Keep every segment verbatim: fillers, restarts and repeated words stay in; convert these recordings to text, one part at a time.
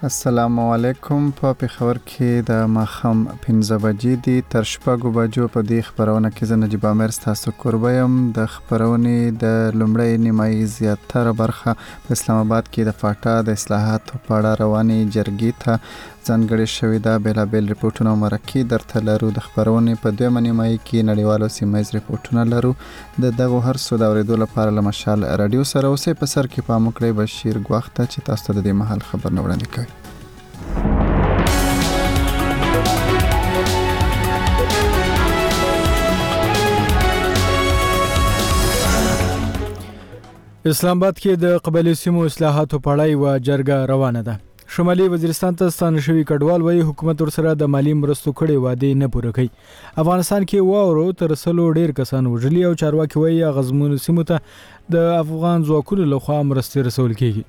السلام علیکم. په پېښور کې د ماښام پنځه بجې دي. تر شپږو بجو په دې خبرونه کې زه نجیب عامر ستاسو کوربه یم. د خبرونې د لومړۍ نیمایي زیاتره برخه په اسلام آباد کې د فاټا د اصلاحاتو په اړه روانې جرګې ته ځانګړې شوې ده. بېلابېل ریپورټونه او مرکې درته لرو. د خبرونې په دویمه نیمایي کې نړیوالو سیمه ییز ریپورټونه لرو. د دغو هر څه د اورېدو لپاره له مشال راډیو سره اوسئ. په سر کې پام وکړئ بشیر ګواښ ته چې تاسو ته د دې مهال خبرونه وړاندې کوي. اسلام آباد کې د قبایلي سیمو اصلاحاتو په اړه یوه جرګه روانه ده. شمالي وزیرستان ته ستانه شوي کډوال وایي حکومت ورسره د مالی مرستو کړې وعدې نه پوره کوي. افغانستان کې واورو تر سلو ډیر کسان وژلي او چارواکي وایي غزمونو سیمو ته د افغان ځواکونو لخوا مرستې رسول کیږي.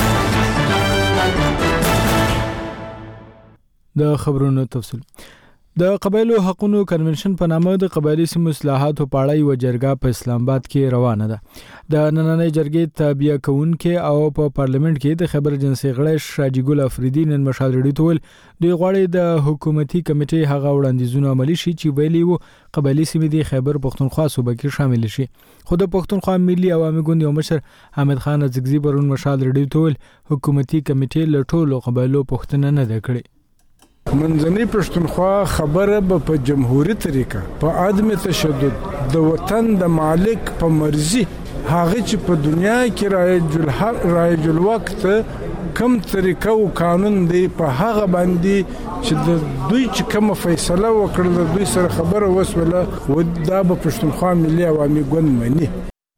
د خبرونو تفصیل. د قبایلو حقوقو کنونشن په نامه د قبایلي سیمو اصلاحاتو په اړه یوه جرګه په اسلام آباد کې روانه ده. د نننۍ جرګې تابع کوونکي او په پارلیمنت کې د خبر جنسي غړی شاجي ګل افریدي نن مشال ریډیو ته ویل دوی غواړي د حکومتي کمیټې هغه وړاندیزونه عملي شي چې ویلي وو قبایلي سیمې د خیبر پښتونخوا صوبه کې شامل شي. خو د پښتونخوا ملي عوامي ګوند یو مشر حامد خان ازغزي پرون مشال ریډیو ته ویل حکومتي کمیټې له ټولو قبایلو پوښتنه نه ده کړې. منځنۍ پښتونخوا خبره به په جمهوریت طریقه په عدم تشدد د وطن د مالک په مرزي هغه چې په دنیا کې رایج الحق رایج الوقت کم طریقه او قانون دی په هغه باندې چې د دوی چې کوم فیصله وکړه د دوی سره خبره وسوله و دا به پښتونخوا ملي عوامي ګوند مني.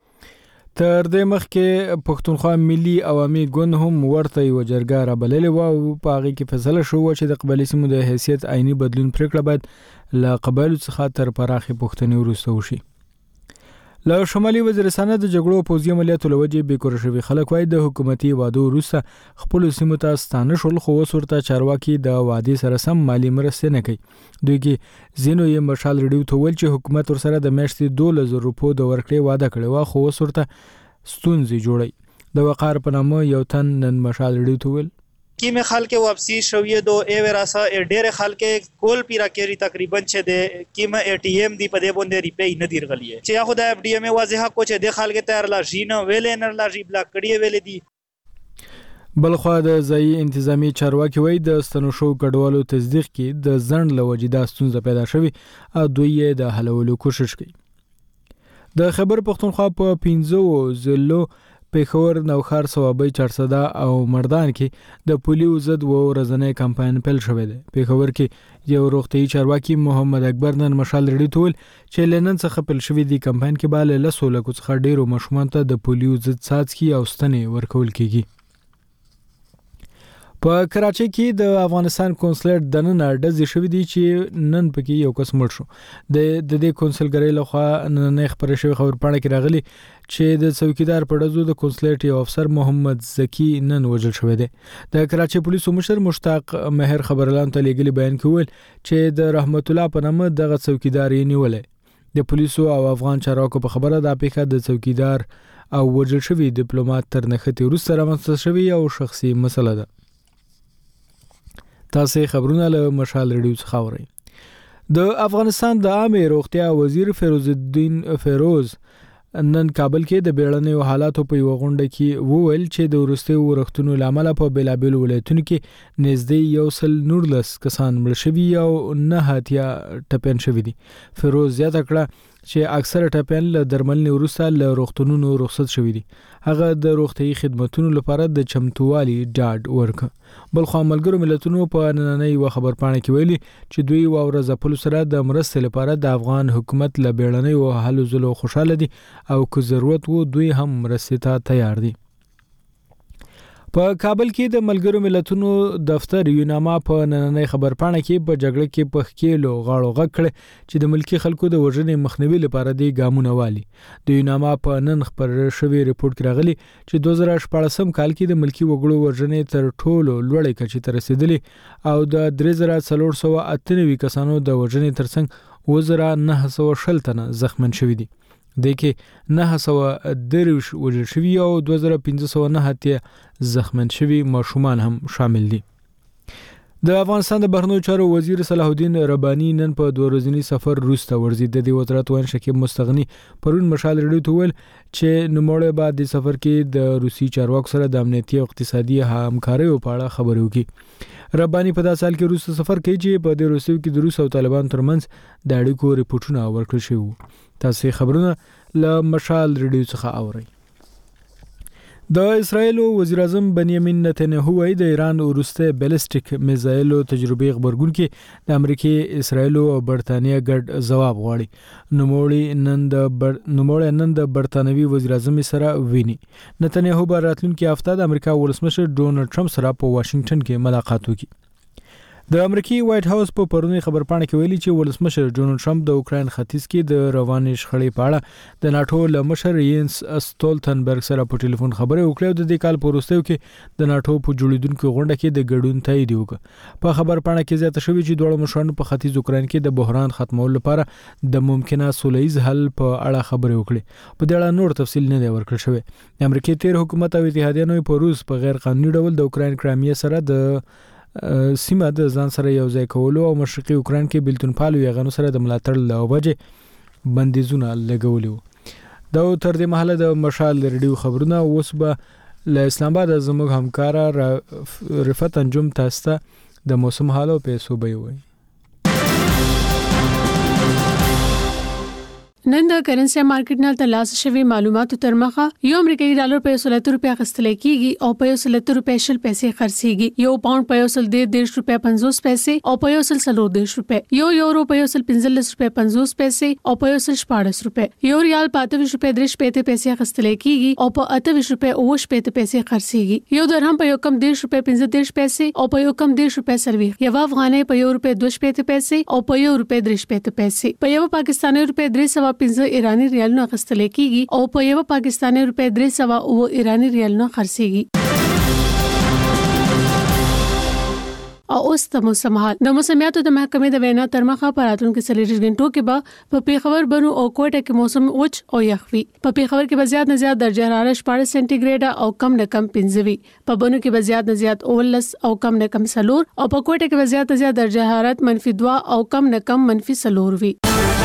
تر دې مخکې پښتونخوا ملي عوامي ګوند هم ورته یوه جرګه رابللې وه او په هغې کې فیصله شوه چې د قبایلي سیمو د حیثیت عیني بدلون پرېکړه باید له قبایلو څخه تر پراخې پوښتنې وروسته وشي. له شمالي وزیرستان د جګړو او پوځي عملیاتو له وجې بېکوره شوي خلک وایي د حکومتي وعدو وروسته خپلو سیمو ته ستانه شول خو اوس ورته چارواکي د وعدې سره سم مالي مرستې نه کوي. دوی کې ځینو یې مشال ریډیو ته ویل چې حکومت ورسره د میاشتې دولس زره روپو د ورکړې وعده کړې وه خو اوس ورته ستونزې جوړوي. د وقار په نامه یو تن نن مشال ریډیو ته ویل کی میں خال کے واپسی شویے دو اے وراسا اے ډېر خال کې کول پیرا کېری تقریبا چې د کی میں اے ټی ایم دی پدې باندې ریپی نه دی رغلی چې یا خدای اف ډی ایم واضح کو چې د خال کې تیار لا جین ویلې نه لا جی بلاک کړی ویلې دی. بلخوا د ځایي انتظامی چارواکي وایي د ستنو شو کډوالو تصدیق کې د ځنډ له وجې دا ستونزه پیدا شوې او دوی یې د حلولو کوشش کوي. د خیبر پښتونخوا په پنځو ضلعو پېښور، نوښار، صوابۍ، چارسده او مردان کې د پولیو ضد و ورځنی کمپاین پیل شوی دی. پېښور کې یو روغتیایي چارواکي محمد اکبر نن مشال ریډیو ته ویل چې له نن څخه پیل شوي دي کمپاین کې به له لسو لکو څخه ډېرو ماشومانو ته د پولیو ضد څاڅکي او ستنې ورکول کېږي. په کراچۍ کې د افغانستان کونسلر دننه ډزې شوي دي چې نن پکې یو کس مړ شو. د دې کونسلګرۍ لخوا نننۍ خپرې شوې خبرپاڼه کې راغلي چې د څوکیدار په ډزو د کونسلریټ یو افسر محمد زکي نن وژل شوی دی. د کراچۍ پولیسو مشر مشتاق مهر خبرلاندو ته لیږلي بیان کې وویل چې د رحمت الله په نامه دغه څوکیدار یې نیولی. د پولیسو او افغان چارواکو په خبره دا پیښه د څوکیدار او وژل شوي ډیپلوماټ تر نښتې وروسته رامنځته شوې او شخصي مسله ده. تاسې خبرونه له مشال ریډیو څخه اورئ. د افغانستان د عامې روغتیا وزیر فیروز الدین فیروز نن کابل کې د بیړنیو حالاتو په یوه غونډه کې وویل چې د وروستیو ورښتونو له امله په بېلابېلو ولایتونو کې نږدې یو سل نولس کسان مړه شوي او نه اتیا ټپیان شوي دي. فیروز زیاته کړه چې اکثره ټپیان له درملنې وروسته له روغتونونو رخصت شوي دي. هغه د روغتیایي خدمتونو لپاره د چمتووالي ډاډ ورکړ. بلخوا ملګرو ملتونو په نننۍ یوه خبرپاڼه کې ویلي چې دوی واوره ځپلو سره د مرستې لپاره د افغان حکومت له بیړنیو هلو ځلو خوشحاله دي او که ضرورت وو دوی هم مرستې ته تیار دي. په کابل کې د ملګرو ملتونو دفتر یوناما په نننۍ خبرپاڼه کې په جګړه کې په ښکېلو غاړو غږ کړی چې د ملکي خلکو د وژنې مخنیوي لپاره دی ګامونه والي. د یوناما په نن خپره شوي ریپورټ کې راغلي چې دوه زره شپاړسم کال کې د ملکي وګړو وژنې تر ټولو لوړې کچې ته رسېدلې او د درې زره څلور سوه اته نوي کسانو د وژنې ترڅنګ اووه زره نهه سوه شل تنه زخمن شوي دي. د کې نه سوه درویش وژل شوي او دوه زره پنځه سوه نه اتیا زخمن شوي ماشومان هم شامل دي. د افغانستان د بهرنیو چارو وزیر صلاح الدین رباني نن په دوه ورځني سفر روسته ورځي. د دې وزارت وایي شکیب مستغنی پرون مشال رډیو ته ویل چې نوموړی بعد د سفر کې د روسي چارواکو سره د امنیتي او اقتصادي همکارۍ په اړه خبرې وکړي. رباني په داسې حال کې روسته سفر کوي چې په دې روسیو کې د روس او طالبان ترمنځ د اړیکو ریپورتونه ورکړل شوي. تاسو خبرونه له مشال رډیو څخه اورئ. د اسرایل وزیر اعظم بنیامین نتنیاهو وايي د ایران وروسته بالستیک میزایل تجربه خبرګون کې د امریکای، اسرایل او برتانیا ګډ ځواب غواړي. نوموړی نن د بر... نوموړی نن د برتانوي وزیر اعظم سره ویني. نتنیاهو به راتلونکي هفته د امریکا ولسمشر ډونالد ټرمپ سره په واشنگټن کې ملاقات وکړي. د امریکای وایټ هاوس په پرونی خبرپاڼه کې ویلي چې ولسمشر ډونالد ټرمپ د اوکراین ختیځ کې د روانې شخړې په اړه د ناتو له مشر یینس استولتنبرګ سره په ټلیفون خبرې وکړې او د دې کال په وروستیو کې د ناتو په جوړیدونکو غونډه کې د ګډون تایید وکړ. په خبرپاڼه کې زیاته شوې چې دواړو مشرانو په ختیځ اوکراین کې د بحران ختمولو لپاره د ممکنه سولهییز حل په اړه خبرې وکړې. په دې اړه نور تفصیل نه دی ورکړل شوی. د امریکای تیر حکومت او اتحادیانو په روس په غیر قانوني ډول د اوکراین کرایمیا سره د سیمه د ځان سره یو ځای کولو او مشرقي اوکراین کې بلتون پالو یغانو سره د ملاتړ له وجې بندیزونه لګولي وو. دا تر دې مهاله د مشال رډیو خبرونه اوس به له اسلام آباد زموږ همکار رفت انجم تاسو ته د موسم حال او پیسو به وي. نن د کرنسي مارکیټ نه ترلاسه شوی معلوماتو تر مخه یو امریکایي ډالر په یو سل روپیا غستل کیږي او په یو سل روپیا شل پیسې خرڅيږي. یو پاوند په یو سل دېرش روپیا پنځوس پیسې او په یو سل څلور دېرش روپیا. یو یورو په یو سل پنځلس روپیا پنځوس پیسې او په یو سل شپاړس روپیا. یو ریال په اته ویشت روپیا درې شپېته پیسې غستل کیږي او په اته ویشت روپیا اوه شپېته پیسې خرڅيږي. یو درهم په یو کم دېرش روپیا پنځه دېرش پیسې او په یو کم دېرش روپیا سروي. یو افغانۍ په یو روپیا دوه شپېته پیسې او په یو روپیا درې شپېته پیسې. په یو پاکستاني روپیا درې سوه پنځه ایرانی ریالونه غستل کیږي او په یو پاکستاني روپیا درې سوه او ایرانی ریالونه خرڅيږي. او اوس د موسم حال. د موسمیاتو د محکمې د وینا تر مخه په راتلونکو څلوېښت غنټو کې به په پیښور بنو او کوټه کې موسم وچ او یخ وي. په پیښور کې به زیات نه زیات درجه حرارت شپاړس سانتي ګریډ او کم نه کم پنځه وي. په بنو کې به زیات نه زیات اوولس او کم نه کم څلور او په کوټه کې به زیات نه زیات درجه حرارت منفي دوه او کم نه کم منفي څلور وي.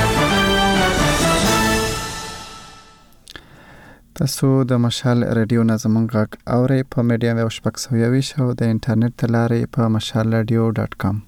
تاسو د مشال رادیو نه زموږ غږ اورئ په میډیا ویب شپږ سوه یوویشت او د انټرنیټ له لارې په مشال رادیو ډاټ کام.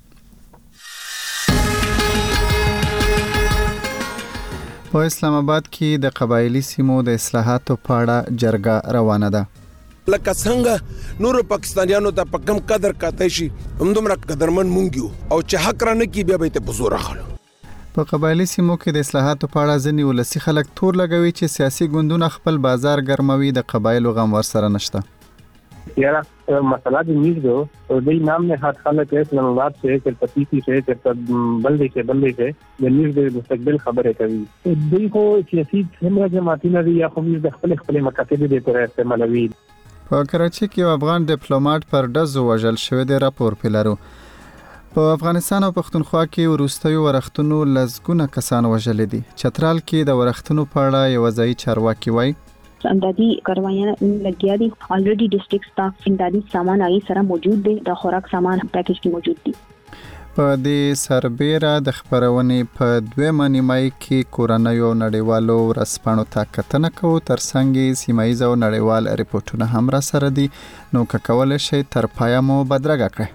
په اسلام آباد کې د قبایلی سیمو د اصلاحاتو په اړه جرګه روانه ده. لکه څنګه نور پاکستانیانو ته په کم قدر کاته شي همدومره قدرمن مونږ یو او چې حق را نه کی بیا به ته په زور راخلو. په قبایلی سیمو کې د اصلاحاتو په اړه ځینې ولسي خلک تور لګوي چې سیاسي ګوندونه خپل بازار ګرموي، د قبایلو غم ورسره نشته. यार मसला जो न्यूज़ दो तो वही नाम में हाथ खाला के इस्लामाबाद से के पतीसी से के बल्ले से बल्ले से ये न्यूज़ दे मुस्तकबिल खबर है कभी तो देखो सियासी समझ जमाती ना या खमीज د خپل خپل مکاتب دي تر استعمالوي. په کراچي کې یو افغان ډیپلوماټ پر ډزو وژل شوی دی، راپور پیلرو. په افغانستان او پښتونخوا کې وروستیو ورښتونو لزګونه کسان وژل دي. چترال کې د ورښتونو په اړه یو ځای چارواکي وایي امدادي کاروایانه لګیا دي. الریډي ډیسټریکټ سټاف امدادي سامان هغه سره موجود دي، د خوراک سامان پیکیج کې موجود دي. په دې سربېره د خبرونې په دویمه نیمایي کې کورنۍ او نړیوالو ورځپاڼو ته کتنه کوو، ترڅنګ سیمایي او نړیوال ریپورتونه هم را سره دي. نو که کولی شئ تر پایه مو بدرګه کړئ.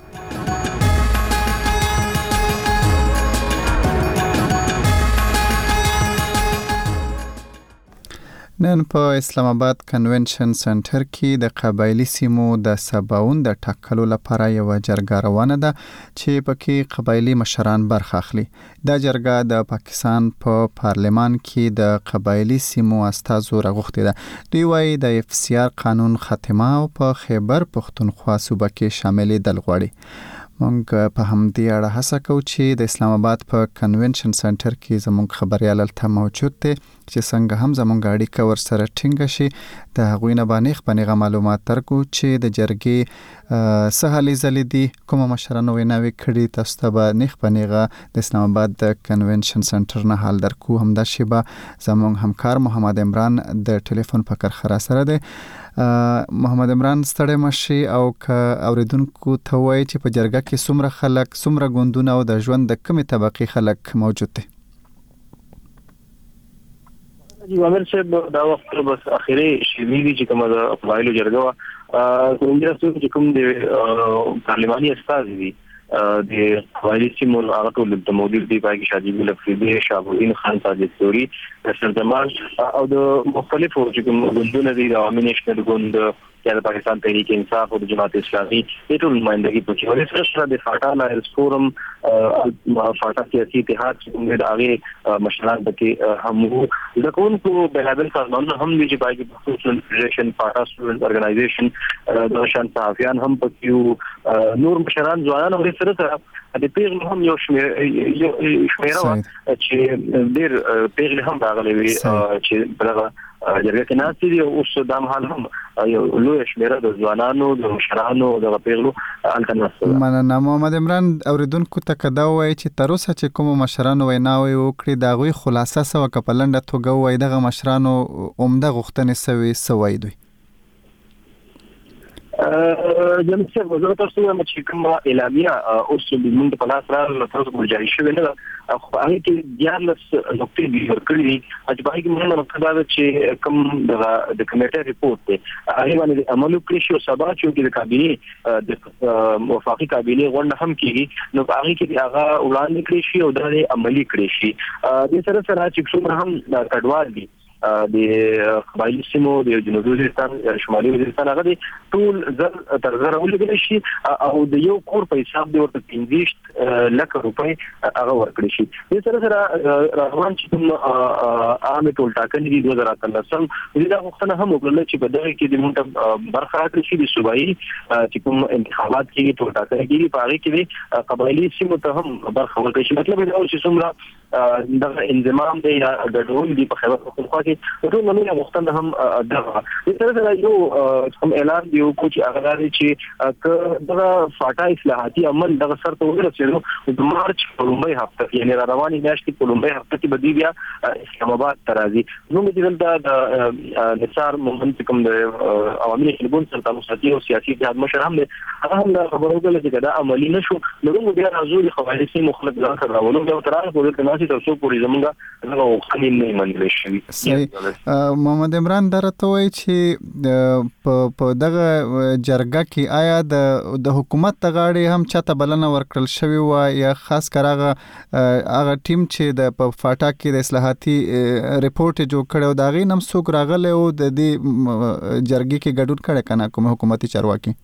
نن په اسلام آباد کنونشن سنټر کې د قبایلی سیمو د سباون د ټاکلو لپاره یو جرګه روانه ده چې پکې قبایلی مشران برخه اخلي. دا جرګه د پاکستان په پا پارلمان کې د قبایلی سیمو استازو راغوښتې ده. دوی وایي د اف سی آر قانون خاتمه او په خیبر پښتونخوا صوبه کې شاملېدل غواړي. مونږ په همدې اړه هڅه کوو چې د اسلام آباد په کنونشن سنټر کې زموږ خبريال هلته موجود دی چې څنګه هم زموږ اړیکه ورسره ټینګه شي. د هغوی نه به نیغ په نیغه معلومات درکو چې د جرګې څه هلې ځلې دي، کومه مشرانو ویناوې کړي. تاسو ته به نیغ په نیغه د اسلام آباد د کنونشن سنټر نه حال درکو. همداسې به زموږ همکار محمد عمران د ټلیفون په کرخه را سره دی. محمد عمران ستړی مشي او ک اوریدونکو ته وایي چې په جرګه کې څومره خلک څومره ګوندونه او د ژوند د کمې طبقې خلک موجود دي؟ جی عامر صاحب دا وخت بس اخیری شیوی دي چې کومه د قبایلو جرګه وا کوم چې کوم د پارلماني استازي دي د قبایلی سیمو هغه ټول د موجود دي پای کې شاجی ګل افریدي شابودین خان ساجد سوري سرزمان او د مختلفو چې کوم ګوندونه دي د عوامي نېشنل ګوند یا د پاکستان تحریک انصاف او د جماعت اسلامي د ټول نمائندګي پکې ولې سره د فاټا لایرز فورم فاټا سیاسي اتحاد چې د هغه مشران پکې هم وو د کومو بهادر سازمان هم دي چې پای کې پاکستان فدریشن فاټا سټوډنټ اورګنایزیشن د شان صحافیان هم پکې نور مشران ځوانان او سره سره د پیغله هم یو شمیر یو شمیره چې ډیر پیغله هم راغلي وي چې بلغه جرګه کې ناس دي اوس د مهال هم یو لوی شمیره د ځوانانو د مشرانو د پیغلو التناسل مننه. محمد عمران اوریدونکو ته کدا وایي چې تر اوسه چې کوم مشرانو ویناوي وکړي دا غوي خلاصه سو کپلنده توګه وایي دغه مشرانو عمده غوښتنې سوي سوي دوی جناب صاحب وزارت تاسو چې کوم اعلامیه اوس د موږ په لاس راغله تاسو ګورځي شوی نه خو هغه کې دیارلس نقطې دي ورکړي چې باید موږ نو دا چې کوم د کمیټه ریپورت دی هغه باندې عمل وکړي شو سبا چې د کابینه د وفاقي کابینه غونډه هم کیږي نو هغه کې هغه وړاندې کړی شي او د عملی کړی شي د سره سره چې څومره هم کډوال دي د قبایلی سیمو د جنوبي وزیرستان شمالي وزیرستان هغه دي ټول زر تر زر ولګل شي او د یو کور په حساب دی ورته پنځه لک روپۍ هغه ورکړي شي د سره سره روان چې کوم عامه ټول ټاکنې دي دوه هزار اتلسم دا وختونه هم وکړل چې په دغه کې د مونږ برخه راکړي شي د صوبایي چې کوم انتخابات کې ټول ټاکنې کېږي په هغه کې قبایلی سیمو ته هم برخه ورکړي شي مطلب دا چې څومره دغه انضمام دی یا د ډول دی په خبر پختونخوا کې ټول نو مختلف هم دغه د سره سره یو کوم اعلان دی کو چې هغه دی چې ک دغه فاټا اصلاحاتي عمل دغه سر ته ورسېدو د مارچ په لومړۍ هفته یعنی را رواني میاشتې په لومړۍ هفته کې بدی بیا اسلام آباد ترازی نو موږ د نثار محمد کوم د عوامي نېشنل سره تعلق ساتي او سیاسي اتحاد مشر هم هغه هم خبرو کول چې دا عملی نشو نو موږ بیا راځو د قبایلی مخالف ځان سره راولو بیا تر هغه پورې تناسي تاسو پوری زمونږه دغه خلین نه منل شي. محمد عمران درته وایي چې په دغه جرګه کې آیا د د حکومت ته غاړي هم چاته بلنه ورکړل شوی و یا خاص کراغه هغه ټیم چې د په فاټا کې د اصلاحاتي ریپورت جوړ کړو دا غي نم څوک راغله او د دې جرګې کې ګډون کړي کنه کوم حکومتي چارواکي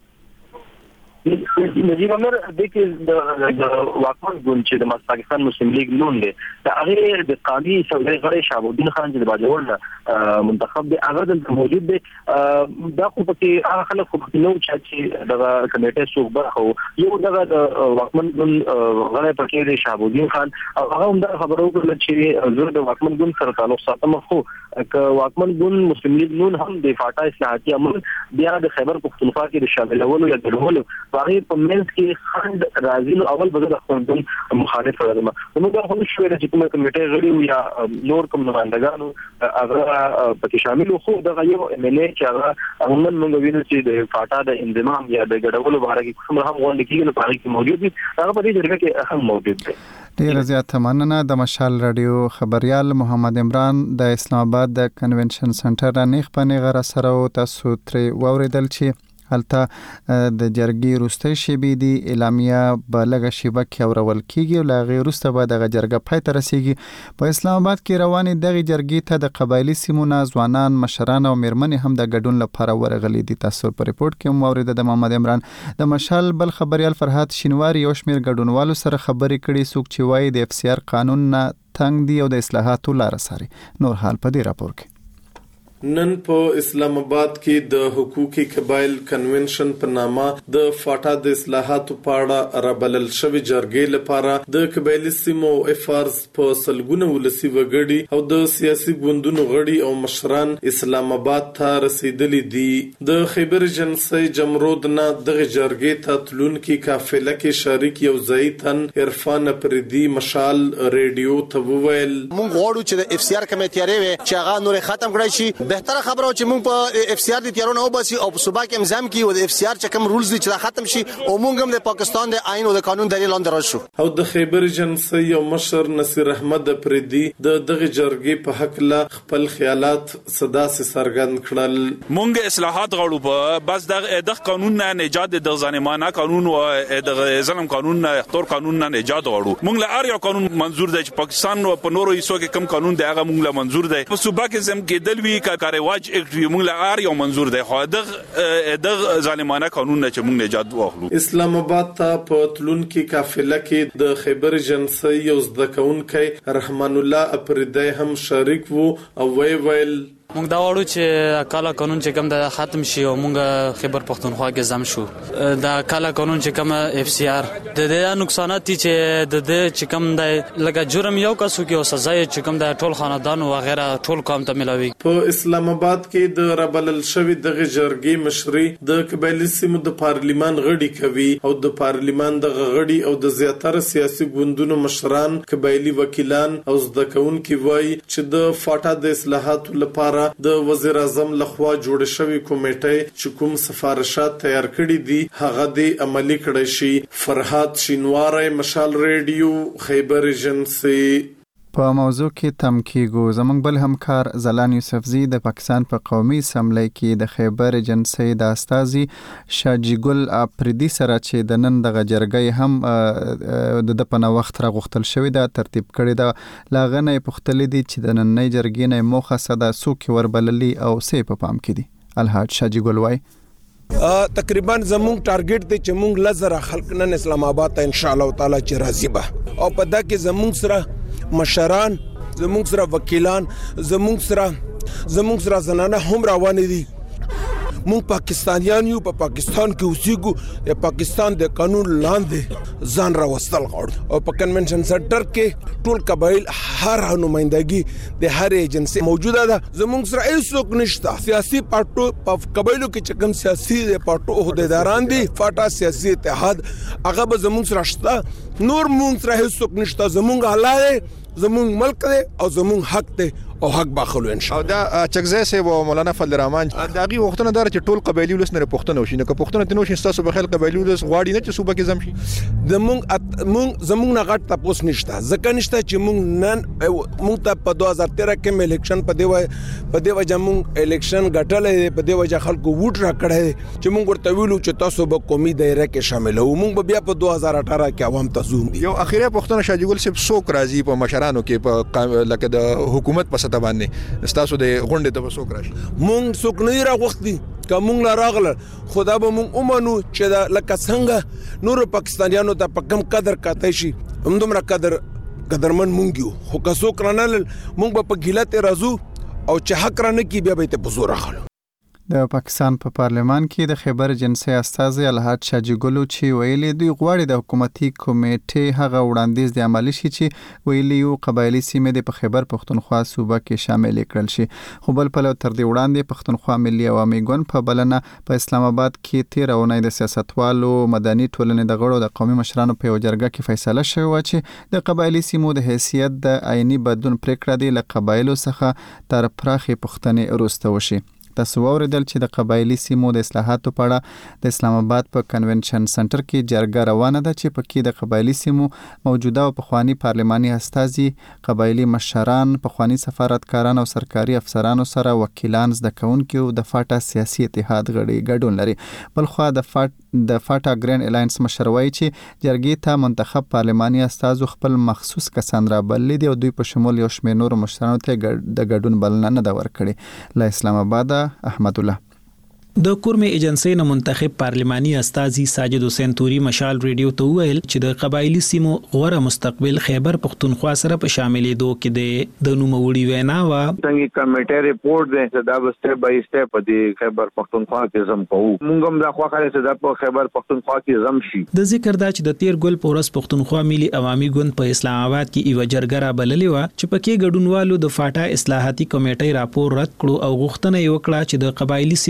نجیب عمر د کې د واکمن ګوند چې د پاکستان مسلم لیگ نون دی دا هغه د قاضي سعودي غړي شابودین خان چې د باجوړ نه منتخب دی هغه د موجود دی دا خو پکې هغه خلک خو نو چې د کمیټې څوک برخه یو دغه د واکمن ګوند غړي پکې دی شابودین خان هغه هم دا خبرو کړل چې زه د واکمن ګوند سره تعلق ساتم خو ک واکمن ګوند مسلم لیگ نون هم د فاټا اصلاحاتي عمل بیا د خیبر پختونخوا کې د شاملولو یا درولو باغی په منځ کې خند راځي نو اول به د خپل مخالف راځم نو دا هم شوې چې کومه کمیټه غړي یا نور کوم نمائندګانو هغه پکې شامل خو دغه یو ام ال ا چې هغه عموما موږ وینو چې د فاټا د انضمام یا د ګډولو باره کې کوم هم غونډه کېږي نو په هغه کې موجود دي هغه په دې جرګه کې هم موجود دي. ډیر زیات مننه. د مشال رادیو خبريال محمد عمران د اسلام آباد د کنونشن سنټر نه خپنه غره سره تاسو ترې ووریدل چې هلته د جرګې روستي شیبې دی اعلامیه بلګه شیبه کې اورول کیږي او لا غیر روسته به د جرګه پای ته رسیږي. په اسلام آباد کې رواني دغه جرګې ته د قبایلی سیمونو ځوانان مشران او میرمنې هم د ګډون لپاره ورغلي دي. تاسو په ریپورت کې مورید د محمد عمران د مشال بل خبريال فرحات شینواری یو شمیر ګډونوالو سره خبرې کړي څوک چې وایي د اف سی آر قانون نه تنګ دی او د اصلاحاتو لار ساري. نور حال په دې راپور کې نن په اسلام آباد کې د حقوقي قبایل کنونشن په نامه د فاټا د اصلاحاتو پاړه رابلل شوی جرګې لپاره د قبایلی سیمو افارز په سلګونه ولسی وګړي او د سیاسي ګوندونو غړي او مشران اسلام آباد ته رسیدلي دي. د خیبر جنسي جمرود نه د جرګې ته تلون کې قافله کې شریک یو زیتن عرفان پردي مشال ریډیو ته وویل مونږ غواړو چې د اف سی آر کمیټې لري چې هغه نور ختم کړی شي بهتره خبره چې موږ په اف سی آر دي تیارونه وباسي او په صوبا کې امزام کې او د اف سی آر چې کوم رولز دي چې ختم شي او موږ هم د پاکستان د آئین او د قانون د لاندې راشو. او د خیبر ایجنسی یو مشر نصیر احمد پردي د دغه جرګې په حق لا خپل خیالات صدا سي سرګند کړل. مونږ اصلاحات غواړو په بس د قانون نه نجات د ظالمانه قانون او د ظلم قانون نه اختور قانون نه نجات غواړو. مونږ له اړ یو قانون منزور دی چې پاکستان او په نورو حصو کې کم قانون دی هغه مونږ له منزور دی. په صوبا کې زم کې دلوي کارواج اکټ مونږ له اړ یو منزور دی خو د د ظالمانه قانون نه چې مونږ نجات واخلو. اسلام آباد ته په تلون کې قافله کې د خیبر ایجنسی یو زدکونکي رحمان الله اپریدی هم شریک وو او وی ویل مونږ دا وړو چې کالا قانون چې کوم د ختم شي او مونږ خیبر پښتونخوا کې زم شو. دا کالا قانون چې کوم اف سی آر د دې نقصانات چې د دې چې کوم د لکه جرم یو کسو کې او سزا چې کوم د ټول خاندان او غیره ټول قوم ته ملاوي. په اسلام آباد کې د ربلل شوی دغه جرګې مشري د قبایلی سیمو د پارلیمان غړي کوي او د پارلیمان د غړي او د زیاتره سیاسي ګوندونو مشران قبایلی وکیلان او زدکونکي وای چې د فاټا د اصلاحاتو لپاره د وزیر اعظم لخوا جوړ شوی کمیټه چې کوم سفارشات تیار کړي دي هغه د عملی کړي شي. فرحات شینواری مشال ریډیو خیبر ایجنسی. په موضوع کې تم کېږو. زموږ بل همکار زلان یوسفزي د پاکستان په پا قومي اسمبلی کې د خیبر ایجنسی د استازي شاجی ګل اپریدي سره چې د نن دغه جرګې هم د د پنه وخت را غوښتل شوی دا ترتیب کړی دا لاغنه پختلې دي چې د نننۍ جرګې نه موخه صدا سوک وربللی او سی په پام کې دي. الحاج شاجی ګل وای تقریبا زموږ ټارګټ دی چې موږ لزر خلک نن اسلام آباد ته ان شاء الله تعالی چې راځي به او په دا کې زموږ سره مشران زموږ سره وکیلان زموږ سره زموږ سره زنانه هم روان دي. مونږ پاکستانیان یو په پاکستان کې اوسېږو د پاکستان د قانون لاندې ځان راوستل غواړو او په کنونشن سنټر کې ټول قبایل هر نمائندګي د هر ایجنسی موجوده ده. زموږ سره هیڅوک نشته سیاسي پارټو په قبایلو کې چې کوم سیاسي پارټو عہدیداران دي فاټا سیاسي اتحاد هغه به زموږ سره شته. نور مونږ سره هیڅوک نشته. زموږ حالات زموږ ملک دی او زموږ حق دی او حق باخلو ان شاء الله. دا چکزای سه و مولانا فضل الرحمن داغي وختونه دار چې ټول قبایلی ولس نه پښتنه وشي نه که پښتنه تنو شي تاسو به خل قبایلی ولس غواړي نه چې صوبه کې زم شي. د مونږ مونږ زمونږ نه غټ تاسو نشته ځکه نشته چې مونږ نن مونږ ته په دوه هزار تیرہ کې الیکشن په دی وای په دی وجه مونږ الیکشن غټلې په دی وجه خلکو ووټ را کړی چې مونږ ورته ویلو چې تاسو به قومي دایره کې شامل وو. مونږ بیا په دوه هزار اٹھارہ کې عوام ته زوم دي. یو اخیری پښتنه شاجی ګل صاحب سوک راځي په مشرانو کې په لکه د حکومت په سطح باندې تاسو د غونډې ته وسوک راشي. مونږ څوک نه راغوښتي که مونږ لا راغله خدا به مونږ اومنو چې دا لکه څنګه نور پاکستانیانو ته په کم قدر کاته شي همدومره قدر قدرمن مونږ یو خو که څوک رانل مونږ به په ګیلته راځو او چې حق رانه کی بیا به ته په زور راخلو. د پاکستان په پا پارلمان کې د خیبر ایجنسی استازي الحاج شاجی ګلو چې ویلي دوی غواړي د حکومتي کمیټې هغه وړاندیز د عملی شي چې ویلي یو قبایلی سیمې د په خیبر پښتونخوا صوبه کې شامل کړل شي. خو بل په لور تر دې وړاندې پښتونخوا ملي عوامي ګوند په بلنه په اسلام آباد کې تیر اونۍ د سیاستوالو مدني ټولنې د غړو د قومي مشرانو په جرګه کې فیصله شوې و چې د قبایلی سیمو د حیثیت د آئینی بدلون پریکړه دی له قبایلو څخه تر پراخي پښتنې وروسته وشي. تاسو اوریدل چې د قبایلی سیمو د اصلاحاتو په اړه د اسلام آباد په کنونشن سنټر کې جرګه روانه ده چې پکې د قبایلی سیمو موجوده او پخوانی پارلماني استازي قبایلی مشران پخوانی سفارتکاران او سرکاري افسرانو سره وکیلان زده کوونکي او د فاټا سیاسي اتحاد غړي ګډون لري. بل خو د فاټ د فاټا ګرین الاینس مشروي چې جرګې ته منتخب پارلماني استازو خپل مخصوص کسان را بللي دي او دوی په شمول یو شمېر نور مشرانو ته د ګډون بلنه نه ده ورکړې. له اسلام آباد احمد الله. د کورمې ایجنسی نه منتخب پارلماني استازي ساجد حسین توري مشال ریډیو ته ویل چې د قبایلی سیمو غوړه مستقبل خیبر پښتونخوا سره په شاملېدو کې د د نوموړي وینا وا څنګه کمیټه ریپورت ده دا به سټپ بای سټپ د خیبر پښتونخوا کې زم کوو مونږ هم دا خو خاله چې د خیبر پښتونخوا کې زم شي. د ذکر دا چې د تیر ګل پورس پښتونخوا ملي عوامي ګوند په اسلام آباد کې ایو جرګه را بللې و چې پکې ګډونوالو د فاټا اصلاحاتي کمیټې راپور رد کړو او غوښتنه یې وکړه چې د قبایلی سیمو راتلونکي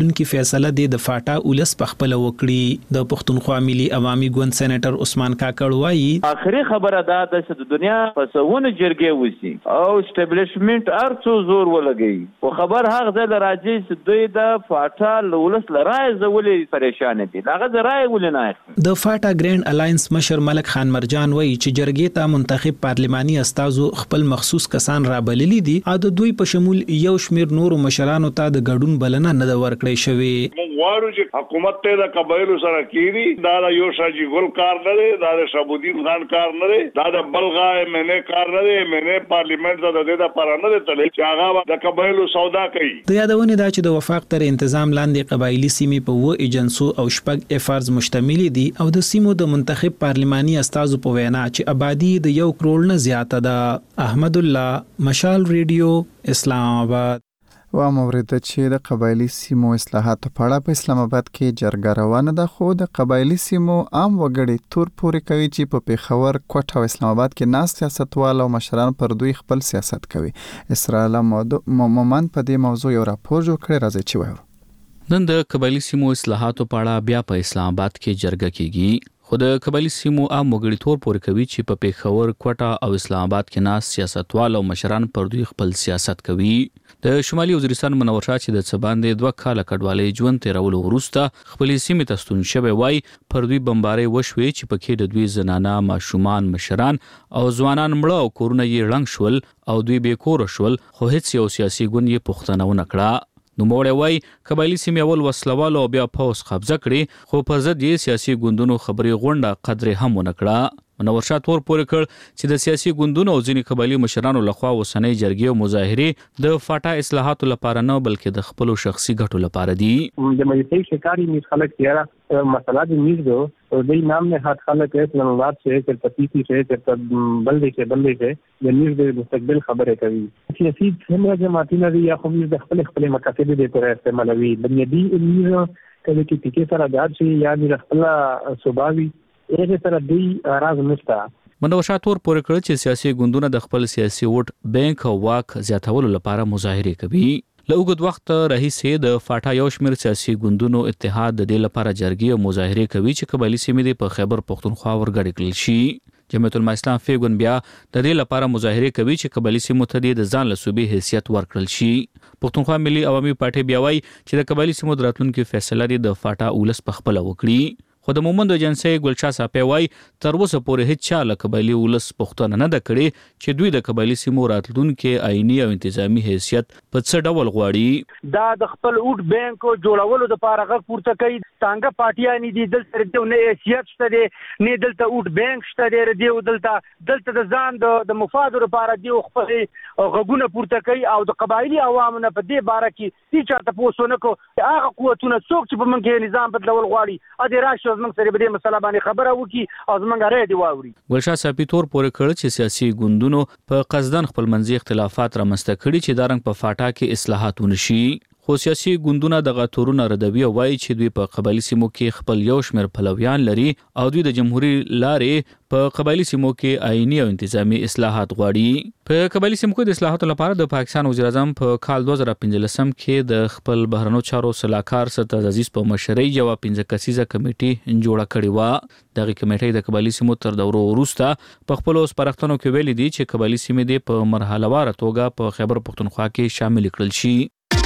راتلونکي فیصله د فاټا ولس په خپل وکړي. د پښتونخوا ملي عوامي ګوند سېنیټر عثمان کاکړ وایي اخري خبره دا ده چې د دنیا په سونه جرګې وسی او اسټابلیشمنت ارڅو زور ولګي او خبر هغه ځل راځي چې دوی د فاټا ولس لرای زولې پریشان دي. هغه ځای ولنه د فاټا ګرینډ الاینس مشر ملک خان مرجان وایي چې جرګې ته منتخب پارلماني استازو خپل مخصوص کسان را بللي دي او د دوی په شمول یو شمیر نورو مشرانو ته د ګډون بلنه نه د ورکړې شوې. غواړو چې حکومت ته د قبایلو سره کیږي دا د یو شاجي ګل کار نه دی, دا د شابودین خان کار نه دی, دا د بلغا منه کار نه دی, منه پارلیمنت ته د دې لپاره نه دی تللی چې هغه د قبایلو سودا کوي. د یادونه دا چې د وفاق تر تنظیم لاندې قبایلی سیمې په و ایجنسو او شپږ افارز مشتمل دي او د سیمو د منتخب پارلماني استازو په وینا چې آبادی د یو کروڑ نه زیاته ده. احمد الله مشال ریډیو اسلام آباد. و مورد چې د قبایلی سیمو اصلاحاتو په اړه په اسلام آباد کې جرګه روانه ده, خو د قبایلی سیمو عام وګړي تور پورې کوي چې په پیښور, کوټه او اسلام آباد کې ناس سیاستوال او مشران پر دوی خپل سیاست کوي. اسرائیل مومن په دې موضوع یو راپور جوړ کړی, راځي چې وایو. نن د قبایلی سیمو اصلاحاتو په اړه بیا په اسلام آباد کې جرګه کیږي, خو د قبایلی سیمو عام وګړي تور پورې کوي چې په پیښور, کوټه او اسلام آباد کې ناس سیاستوال او مشران پر دوی خپل سیاست کوي. د شمالي وزیرستان منور شاه چې د څباندې دوه کاله کډوالۍ ژوند تیرولو وروسته خپلې سیمې ته ستون شوی وای, پر دوی بمبارۍ وشوې چې پکې د دوی زنانه, ماشومان, مشران او ځوانان مړه او کورونه یې ړنګ شول او دوی بې کوره شول, خو هیڅ یو سیاسي ګوند یې پوښتنه ونه کړه. نوموړی وای قبایلی سیمې اول وسلوالو او بیا پوځ قبضه کړي, خو په ضد یې سیاسي ګوندونو خبرې غونډه قدرې هم ونه کړه. منور شاه تور پورې کړ چې د سیاسي ګوندونو او ځینې قبایلی مشرانو لخوا اوسنۍ جرګې او مظاهرې د فاټا اصلاحاتو لپاره نه بلکې د خپلو شخصي ګټو لپاره دي. د مجلس شکاری میز خلک تیاره مسله د میز دو او د نام نه هات خلک اسلام آباد سے تر پتیسی سے تر بلدی سے بلدی سے د میز د مستقبل خبره کوي. سیاسي څنګه جماعتي نه یا خو میز د خپل خپل مقاصد د پر استعمالوي بنیادی میز کله کې ټیکې سره داد شي یا د خپل صوباوي ایغه سره دی راز نشته. منور شاه تور پورې کړ چې سیاسي ګوندونه د خپل سیاسي ووټ بانک او واک زیاتولو لپاره مظاهرې کوي. له اوږد وخت راهیسې د فاټا یو شمېر سیاسي ګوندونو اتحاد د دې لپاره جرګې او مظاهرې کوي چې قبایلی سیمې په خیبر پښتونخوا ورګډې کړل شي. جمعیت العلماء اسلام فیګون بیا د دې لپاره مظاهرې کوي چې قبایلی سیمو ته د ځان له صوبې حیثیت ورکړل شي. پښتونخوا ملي عوامي پارټي بیا وایي چې د قبایلی سیمو د راتلونکي فیصله د فاټا ولس په خپله وکړي. خو د مومند ایجنسی ګلشاه صاحب وای تر اوسه پورې هیڅ چا له قبایلی ولس پښتنه نه د کړي چې دوی د قبایلی سیمو راتلونکي آئینی او انتظامی حیثیت په څه ډول غواړي. دا د خپل اوټ بانک جوړولو د لپاره غږ پورته کوي. څنګه پارټیا نه دي دلته د نه حیثیت شته دي, نه دلته اوټ بانک شته دي, دی دلته دلته د ځان د مفاد لپاره دی خپل غږونه پورته کوي او د قبایلی عوامو نه په دې باره کې هیڅ چاته پوښتنه کو. هغه قوتونه څوک چې په منځ نظام بدلول غواړي ا دې راشه زموږ سره به دې مسله باندې خبره وکي او زموږ راي دی واوري. ګلشاه صاحب تور پورې کړ چې سیاسي ګوندونو په قصدن خپل منځي اختلافات رامنځته کړي چې دا رنګ په فاټا کې اصلاحات ونشي. خو سیاسي ګوندونه دغه تورونه ردوي او وایي چې دوی په قبایلی سیمو کې خپل یو شمېر پلویان لري او دوی د جمهوریت لارې په قبایلی سیمو کې آئینی او انتظامی اصلاحات غواړي. په قبایلی سیمو کې د اصلاحاتو لپاره د پاکستان وزیر اعظم په کال دوه زره پنځلسم کې د خپل بهرنیو چارو سلاکار سرتاج عزیز په مشرۍ یو پنځه کسیزه کمیټه جوړه کړې و. دغه کمیټه د قبایلی سیمو تر دورو وروسته په خپل سپارښتنو کې ویلي دي چې قبایلی سیمې د په مرحله واره توګه په خیبر پښتونخوا کې شامل کړل شي.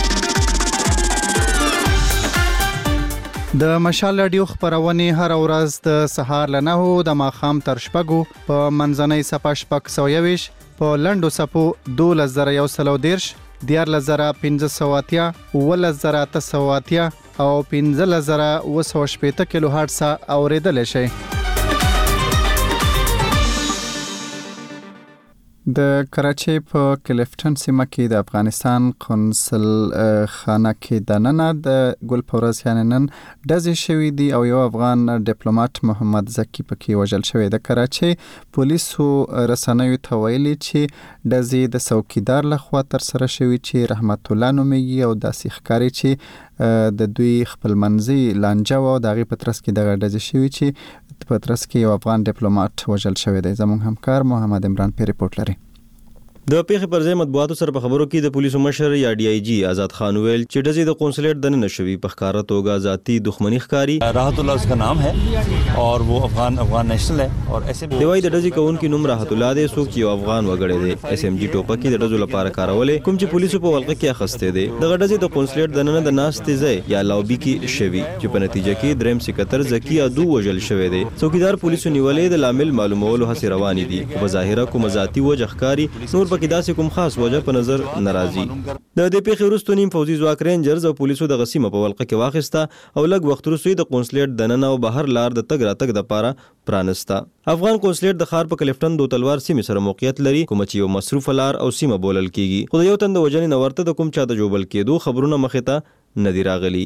د مشال رادیو خبرونه هر ورځ د سهار له نهو د ماښام تر شپږو په منځنۍ صفه شپږ سوه یویش په لنډو صفو دولس زره یو سل او دېرش, دیارلس زره پنځه سوه اتیا, اوولس زره اته سوه اتیا او پنځلس زره اوه سوه شپېته کیلو هرټز اورېدلی شئ. د کراچۍ په کلیفټن سیمه کې د افغانستان قونسل خانه کې دننه د ګل په ورځ یعنې نن ډزې شوي دي او یو افغان ډیپلوماټ محمد زکي پکې وژل شوی. د کراچۍ پولیسو رسنیو ته ویلي چې ډزې د څوکیدار لخوا ترسره شوي چې رحمت الله نومیږي او داسې ښکاري چې د دوی خپلمنځي لانجه وه او د هغې په ترڅ کې دغه ډزې شوي چې په ترڅ کې یو افغان ډیپلوماټ وژل شوی دی. زموږ همکار محمد عمران پې ریپورټ لري. د پیښې پر ځای مطبوعاتو سره په خبرو کې د پولیسو مشر یا ډي آی جی آزاد خان ویل چې ډزې د قونسلیټ دننه شوي په ښکاره توګه ذاتي دښمني ښکاري. راحت الله उसका नाम है और वो अफगान अफगान नेशनल है और ऐसे دی وایي د ډزې کوونکي نوم راحت الله دی، څوک چې یو افغان وګړی دی. ایس ام جي ټوپکې د ډزو لپاره کارولې کوم چې پولیسو په ولقه کې اخیستې دي. دغه ډزې د قونسلیټ دننه د ناستې ځای یا لابي کې شوي چې په نتیجه کې دریم سکتر زکی ادو وژل شوی دی. څوکیدار پولیسو نیولې د لامل معلومولو هڅې روانې دي. په ظاهره کوم ذاتي وجه ښکاري، نور پکې داسې کوم خاص وجه په نظر ناراضي. د دې پیښې وروسته نیم پوځي ځواک رینجرز او پولیسو د غسیمه په ولقه کې واخیسته او لږ وخت وروسته د قونسلیټ دننه او بهر لار د تګ راتګ دپاره پرانسته. افغان قونسلیټ د ښار په کلفټن دو تلوار سیمې سره موقعیت لري، کوم چې یو مصروفه لار او سیمه بولل کیږي. خو د یو تن د وژنې نه ورته د کوم چا د جوبل کېدو خبرونه مخې ته نه دي راغلي.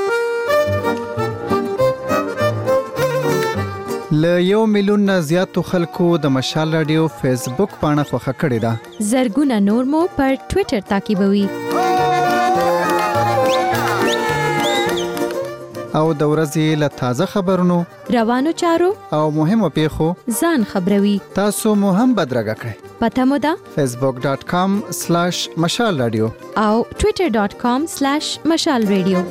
له یو میلیون نه زیاتو خلکو د مشال رادیو فیسبوک پاڼه خوښه کړې ده. زرګونه نور مو پر ټوئیټر تعقیبوي او د ورځې له تازه خبرونو، روانو چارو او مهمو پیښو ځان خبروي. تاسو مو هم بدرګه کړئ. پته مو ده فیسبوک ډاٹ کام سلاش مشال رادیو او ټوئیټر ډاٹ کام سلاش مشال رادیو.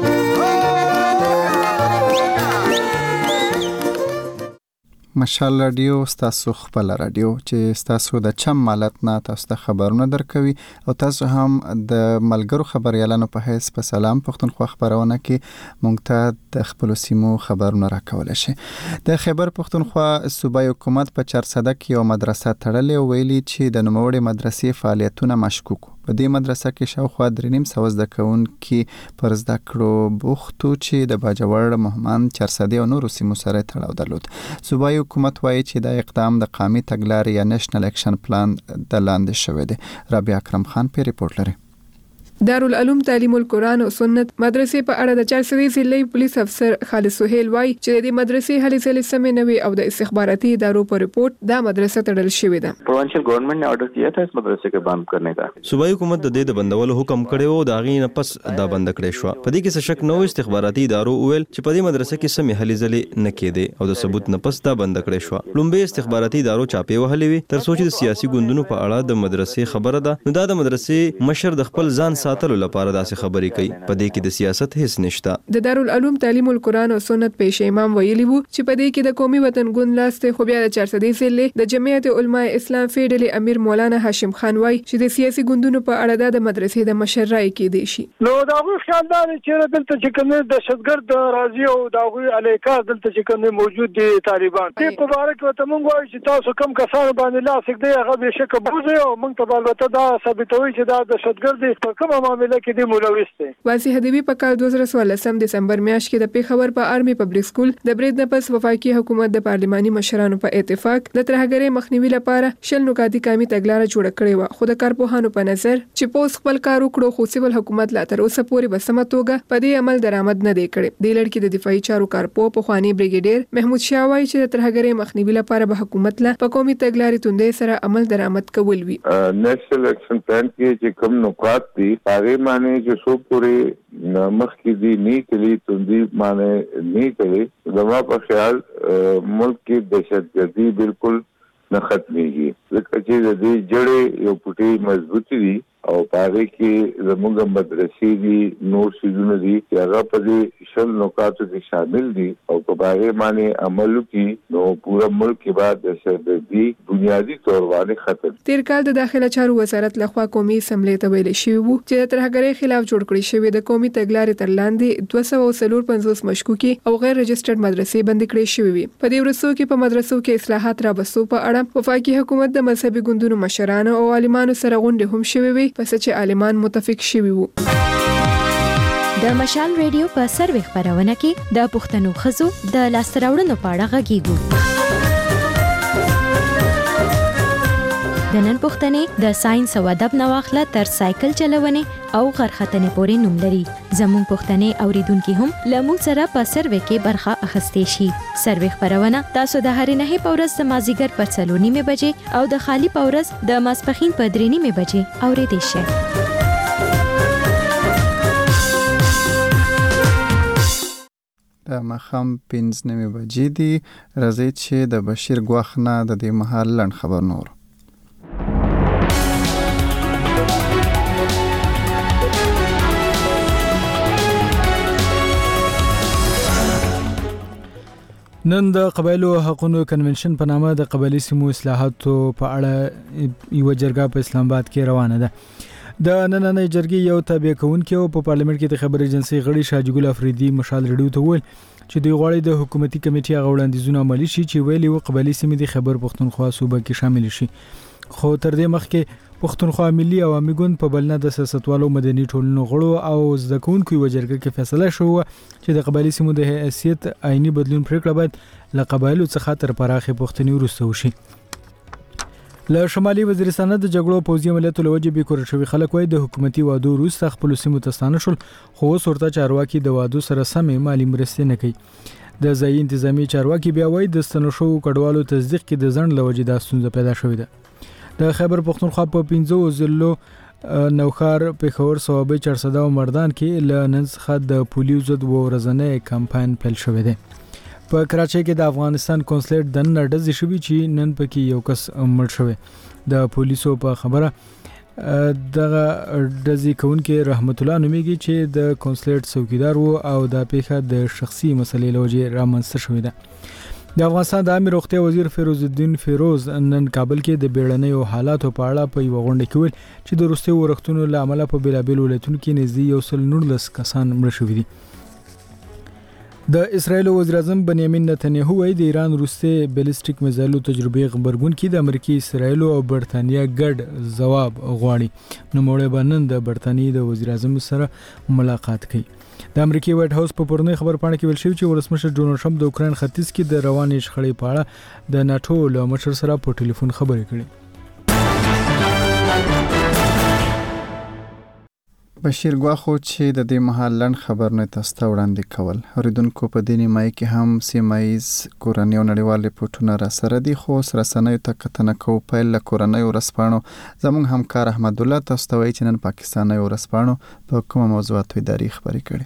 مشال رادیو ستاسو خپل رادیو چې ستاسو د چم مالت نه تاسو ته خبرونه درکوي او تاسو هم د ملګرو خبريالانو په حیث په سلام پښتونخوا خبرونه کې مونږ ته د خپل سیمو خبرونه راکول شي. د خیبر پښتونخوا صوبایي حکومت په چارسده کې یو مدرسه تړلې او ویلي چې د نوموړې مدرسې فعالیتونه مشکوک. په دې مدرسه کې شاوخوا درې نیم سوه زده کوونکي پر زده کړو بوختو چې د باجوړ، مهمند، چارسدې او نورو سیمو سره تړاو درلود. صوبایي حکومت وایي چې دا اقدام د قومي تګلارې یا نېشنل اکشن پلان د لاندې شوی دی. رابعه اکرم خان په ریپورت لري. دارالعلوم تعلیم القرآن او سنت مدرسې په اړه د چارسدې ضلعي پولیس افسر خالد سهیل وایي چې د مدرسې هلې ځلې سمې نه وي او د استخباراتي ادارو په ریپورت دا مدرسه تړل شوې ده. پروونشل گورنمنٹ نے آرڈر کیا تھا اس مدرسے کو بند کرنے کا. صوبایي حکومت د دې د بندولو حکم کړی و، د هغې نه پس دا بند کړی شو. په دې کې څه شک نه و. استخباراتي ادارو وویل چې په دې مدرسه کې سمې هلې ځلې نه کېدې او د ثبوت نه پس دا بند کړی شو. لومبي استخباراتي ادارو چاپې وهلې وي تر څو چې د سیاسي ګوندونو په اړه د مدرسې خبره ده. نو دا د مدرسې مشر د خپل ځان ساتلو لپاره داسې خبرې کوي. په دې کې د سیاست هیڅ نشته. د دارالعلوم تعلیم القرآن او سنت پیش امام ویلي وو چې په دې کې د قومي وطن ګوند لاس ته خو بیا د چارسدې ضلع د جمعیت علماء اسلام فیډرالي امیر مولانا هاشم خان وایي چې د سیاسي ګوندونو په اړه د مدرسې د مشر رائے کې دی شي. نو دا غو خیال دا چې دلته چې کوم د شتګرد راضي او دا غو الیکا دلته چې کوم موجود دي طالبان په مبارک وته مونږ وایو چې تاسو کوم کسان باندې لاس کې هغه به شک بوزي او مونږ ته البته دا ثابتوي چې دا د شتګرد په کومه معاملې کې دی ملوث دي. واسی حدیبی په کال دوه زره څوارلسم دسمبر میاشت کې د پیښور په آرمي پبلک سکول د برید نه پس وفاقي حکومت د پارلماني مشرانو په اتفاق د ترهګرۍ مخنیوي لپاره شل نکاتي قومي تګلارې جوړه کړې و. خو د کارپوهانو په نظر چې پوس خپل کار وکړو خو سیول حکومت لا تر اوسه پورې په سمه توګه په دې عمل درآمد نه دی کړی. د لړ کې د دفاعي چارو کارپوه په خواني بریګیډیر محمود شاه وایي چې د ترهګرۍ مخنیوي لپاره به حکومت لا په قومي تګلارې توندې سره عمل درآمد کول وي. نېشنل اکشن پلان کې چې کوم نکات دي هغه معنی چې څو پورې مخ کې دي نه کلی توندي معنی نه کوي. زما په خیال ملک کې دهشتګردي بالکل نه ختميږي ځکه چې د دې جړې یو پټي مضبوطي دي او پاره کې زموږ مدرسې دي نور سيزونه دي چې هغه په دې شل نکاتو کې شامل دي او په هغه معنی عمل کې نو پورا ملک کې بعد دهشتګردي بنیادی تور باندې ختم. تیر کال د داخله چارو وزارت لخوا قومي اسمبلی ته ویل شوی وو چې د ترهګرۍ خلاف جوړ کړی شوی د قومي تګلارې تر لاندې دوه سوه پنځوس مشکوکي او غیر رجسټرډ مدرسې بند کړې شوې وي. په دې ورسو کې په مدرسو کې اصلاحات را بسو په اړه وفاقي حکومت د مذهبي ګوندونو مشرانو او عالمانو سره غونډې هم شوې وي پس چې عالمان متفق شوي وو. د مشال ریډیو په سروي خبرونه کې د پښتنو خزو د لاستراوړنو په اړه غږیږو. د نن پښتنې د ساينس او ادب نواخله تر سایکل چلونې او غرختنې پورې نوم لري. زموږ پښتنې اوریدونکو هم لمو سره په سروي کې برخه اخیستې شي. سروي خبرونه تاسو د هرې نه په ورځ د مازیګر پر څلور نیمه بجې او د خالی په ورځ د ماسپخین په درې نیمه بجې اوریدئ شئ. د مخام پنځه نیمه بجې دي. راځي چې د بشیر ګواخ نه د دې مهال لنډ خبر نور. نن د قبایلو حقوقو کنونشن په نامه د قبایلی سیمو اصلاحاتو په اړه یو جرګه په اسلام آباد کې روانه ده. د نننۍ جرګې یو تابع کوونکی او په پارلیمنت کې د خبري ایجنسی غړي شاجګل افریدي مشال ریډیو ته ویل چې د غواړي د حکومتي کمیټې هغه وړاندیزونه عملي شي چې ویلي و قبایلی سیمې د خیبر پختونخوا صوبه کې شامل شي. خو تر دې مخکې پختونخوا ملي عوامي ګوند په بلنه د سیاستوالو مدني ټولنو غړو او زده کوونکو یو جرګه کې فیصله شوه چې د قبایلی سیمو د حیثیت عیني بدلون پریکړه باید له قبایلو څخه تر پراخې پښتني وروسته وشي. له شمالي وزیرستان د جګړو پوځي عملیاتو لوجه به کور شوی خلک وای د حکومتي وادو وروسته خپل سیمو ته ستانه شول، خو ورته چارواکي د وادو سره سمې مالی مرستې نه کوي. د ځایي انتظامی چارواکي بیا وای د ستنو شو کډوالو تصدیق کې د ځند لوجه د ستونزه پیدا شوې ده. د خیبر پختونخوا په پنځو ضلعو نوخار، پیښور، صوابۍ، چارسده او مردان کې له نن څخه د پولیو ضد ورځنی کمپاین پیل شوی دی. په کراچۍ کې د افغانستان کنسولیټ د نن ډزې شوې چې نن پکې یو کس مړ شوی. د پولیسو په خبره دغه ډزې کوونکی رحمت الله نومیږي چې د کنسولیټ څوکیدار وو او د پیښه د شخصي مسلې لوجه رامنځته شوې ده. د افغانستان د عامه روغتیا وزیر فیروز الدین فیروز نن کابل کې د بیړنیو حالاتو په اړه په یو غونډه کې ویل چې د وروستي ورښتونو له امله په بیلابیلو ولایتونو کې نږدې یو سل نولس کسان مړه شوي دي. د اسرایل وزیر اعظم بنیامین نتنیاهو وايي د ایران وروستي بیلسټیک میزایلو تجربې خبرګون کې د امریکا، اسرایل او برتانیا ګډ ځواب غواړي. نو موږ به نن د برتانیې د وزیر اعظم سره ملاقات کوي. د امریکای وایټ هاوس په پورنۍ خبر پاڼه کې ویل شوی چې ولسمشر ډونالد ټرمپ د اوکراین ختیځ کې د روانې شخړې په اړه د ناتو له مشر سره په ټلیفون خبرې کړې. بشیر ګواخو چې د دې مهال لنډ خبرونه تاسو ته وړاندې کول. اوریدونکو په دې نیمایي کې هم سیمایز کورنۍ او نړیوال ریپورتونه را سره دي، خو رسنیو ته کتنه کوو. پیل له کورنۍ ورځپاڼو زموږ همکار احمد الله تاسو ته وایي چې نن پاکستاني ورځپاڼو په کومه موضوعاتو اداري خبرې کړي.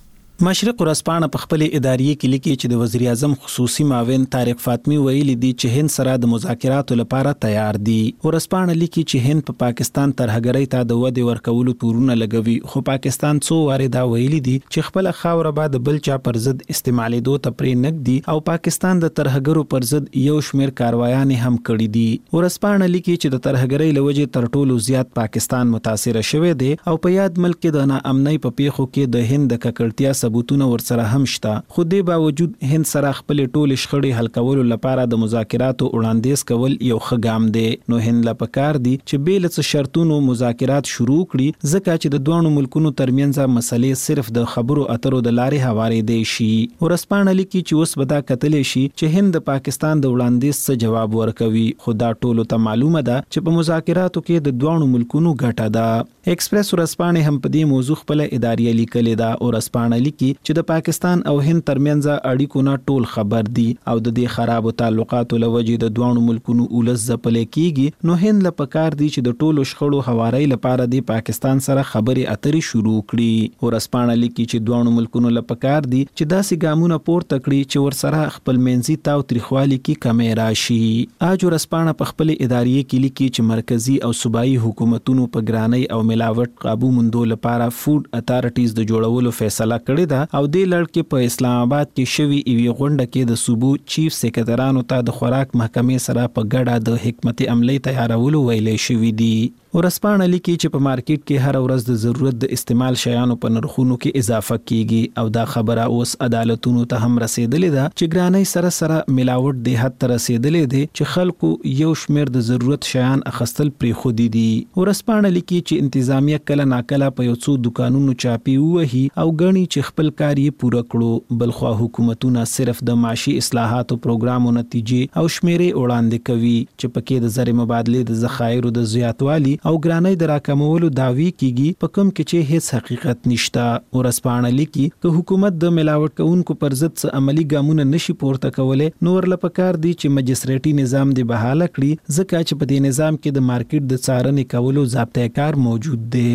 مشرق ورځپاڼه په خپل اداري کې لیکي چې د وزیر اعظم خصوصي معاون طارق فاطمی ویلي دي چې هند سره د مذاکراتو لپاره تیار دي. ورځپاڼه لیکي چې هند په پا پاکستان ترهګرۍ ته د ودې ورکولو تورونه لګوي، خو پاکستان څو واره دا ویلي دي چې خپل خاوره به د بل چا پر ضد استعمالېدو ته پرې نږدي او پاکستان د ترهګرو پر ضد یو شمېر کاروایان هم کړي دي. ورځپاڼه لیکي چې د ترهګرۍ لوجې تر ټولو زیات پاکستان متاثر شوی دی او په یاد ملک کې د ناامنۍ په پیښو کې د هند د ککړتیا ثبوتونه ورسره هم شته. خو دې باوجود هند سره خپل ټول شخړې حل کولو لپاره د مذاکراتو وړاندیز کول یو ښه ګام دی. نو هند لا پکار دي چې بیل څه شرطونو مذاکرات شروع کړي، ځکه چې د دوه ملکونو ترمنځ مسلې صرف د خبرو اترو د لارې هوارې دی شي. ورځپاڼه لیکي چې اوس به دا کتلې شي چې هند د پاکستان د وړاندیز څه جواب ورکوي، خو دا ټولو ته معلومه ده چې په مذاکراتو کې د دوه ملکونو ګټه ده. ایکسپریس ورځپاڼه هم په دې موضوع خپل اداري لیکلې ده. ورځپاڼه لیکي چې د پاکستان او هند ترمنځ اړیکو نه ټول خبر دي او د دې خرابو تعلقاتو لوجې د دوه ملکونو اولس ځپلې کیږي. نو هند له پکار دي چې د ټولو شخړو هواري لپاره د پاکستان سره خبرې اترې شروع کړي. ورځپاڼه لیکي چې دوه ملکونو له پکار دي چې داسې ګامونه پورته کړي چې ورسره خپل منځي تاو تریخوالي کې کمې راشي. اج ورځپاڼه په خپل اداري کې لیکي چې مرکزی او صوبایي حکومتونو په ګرانۍ او ملاوټ قابو موندو لپاره فود اتارټیز د جوړولو فیصله کړې ده او د لړ په اسلام آباد کې شوی ایوي غونډه کې د صوبو چیف سیکریټرانو ته د خوراک محکمې سره په ګډه د حکمت عملی تیارولو ویلې شوې دي. ورځپاڼه لیکي چې په مارکیټ کې هر ورځ د ضرورت د استعمال شیانو په نرخونو کې اضافه کیږي او دا خبره اوس عدالتونو ته هم رسیدلې ده چې ګرانۍ سره سره ملاوټ د حد ته رسیدلې دي چې خلکو یو شمېر د ضرورت شیان اخستل پرې خو دي دي. ورځپاڼه لیکي چې انتظامیه کله ناکله په یو څو دکانونو چاپی وهي او غني چې خپل کار یې پوره کړو، بلخوا حکومتونه صرف د معاشي اصلاحاتو پروګرامو نتیجې او شمیرې وړاندې کوي چې پکې د زر مبادلې د ذخایرو د زیاتوالي او ګرانۍ د راکمولو دعوی کیږي، په کوم کې چې هیڅ حقیقت نشته. ورځپاڼه لیکي که حکومت د ملاوټ کوونکو پر ضد څه عملی ګامونه نشي پورته کولای، نو ورله پکار دي چې مجسټریټي نظام دی بحاله کړي، ځکه چې په دې نظام کې د مارکیټ د څارنې کولو ضابطه کار موجود دی.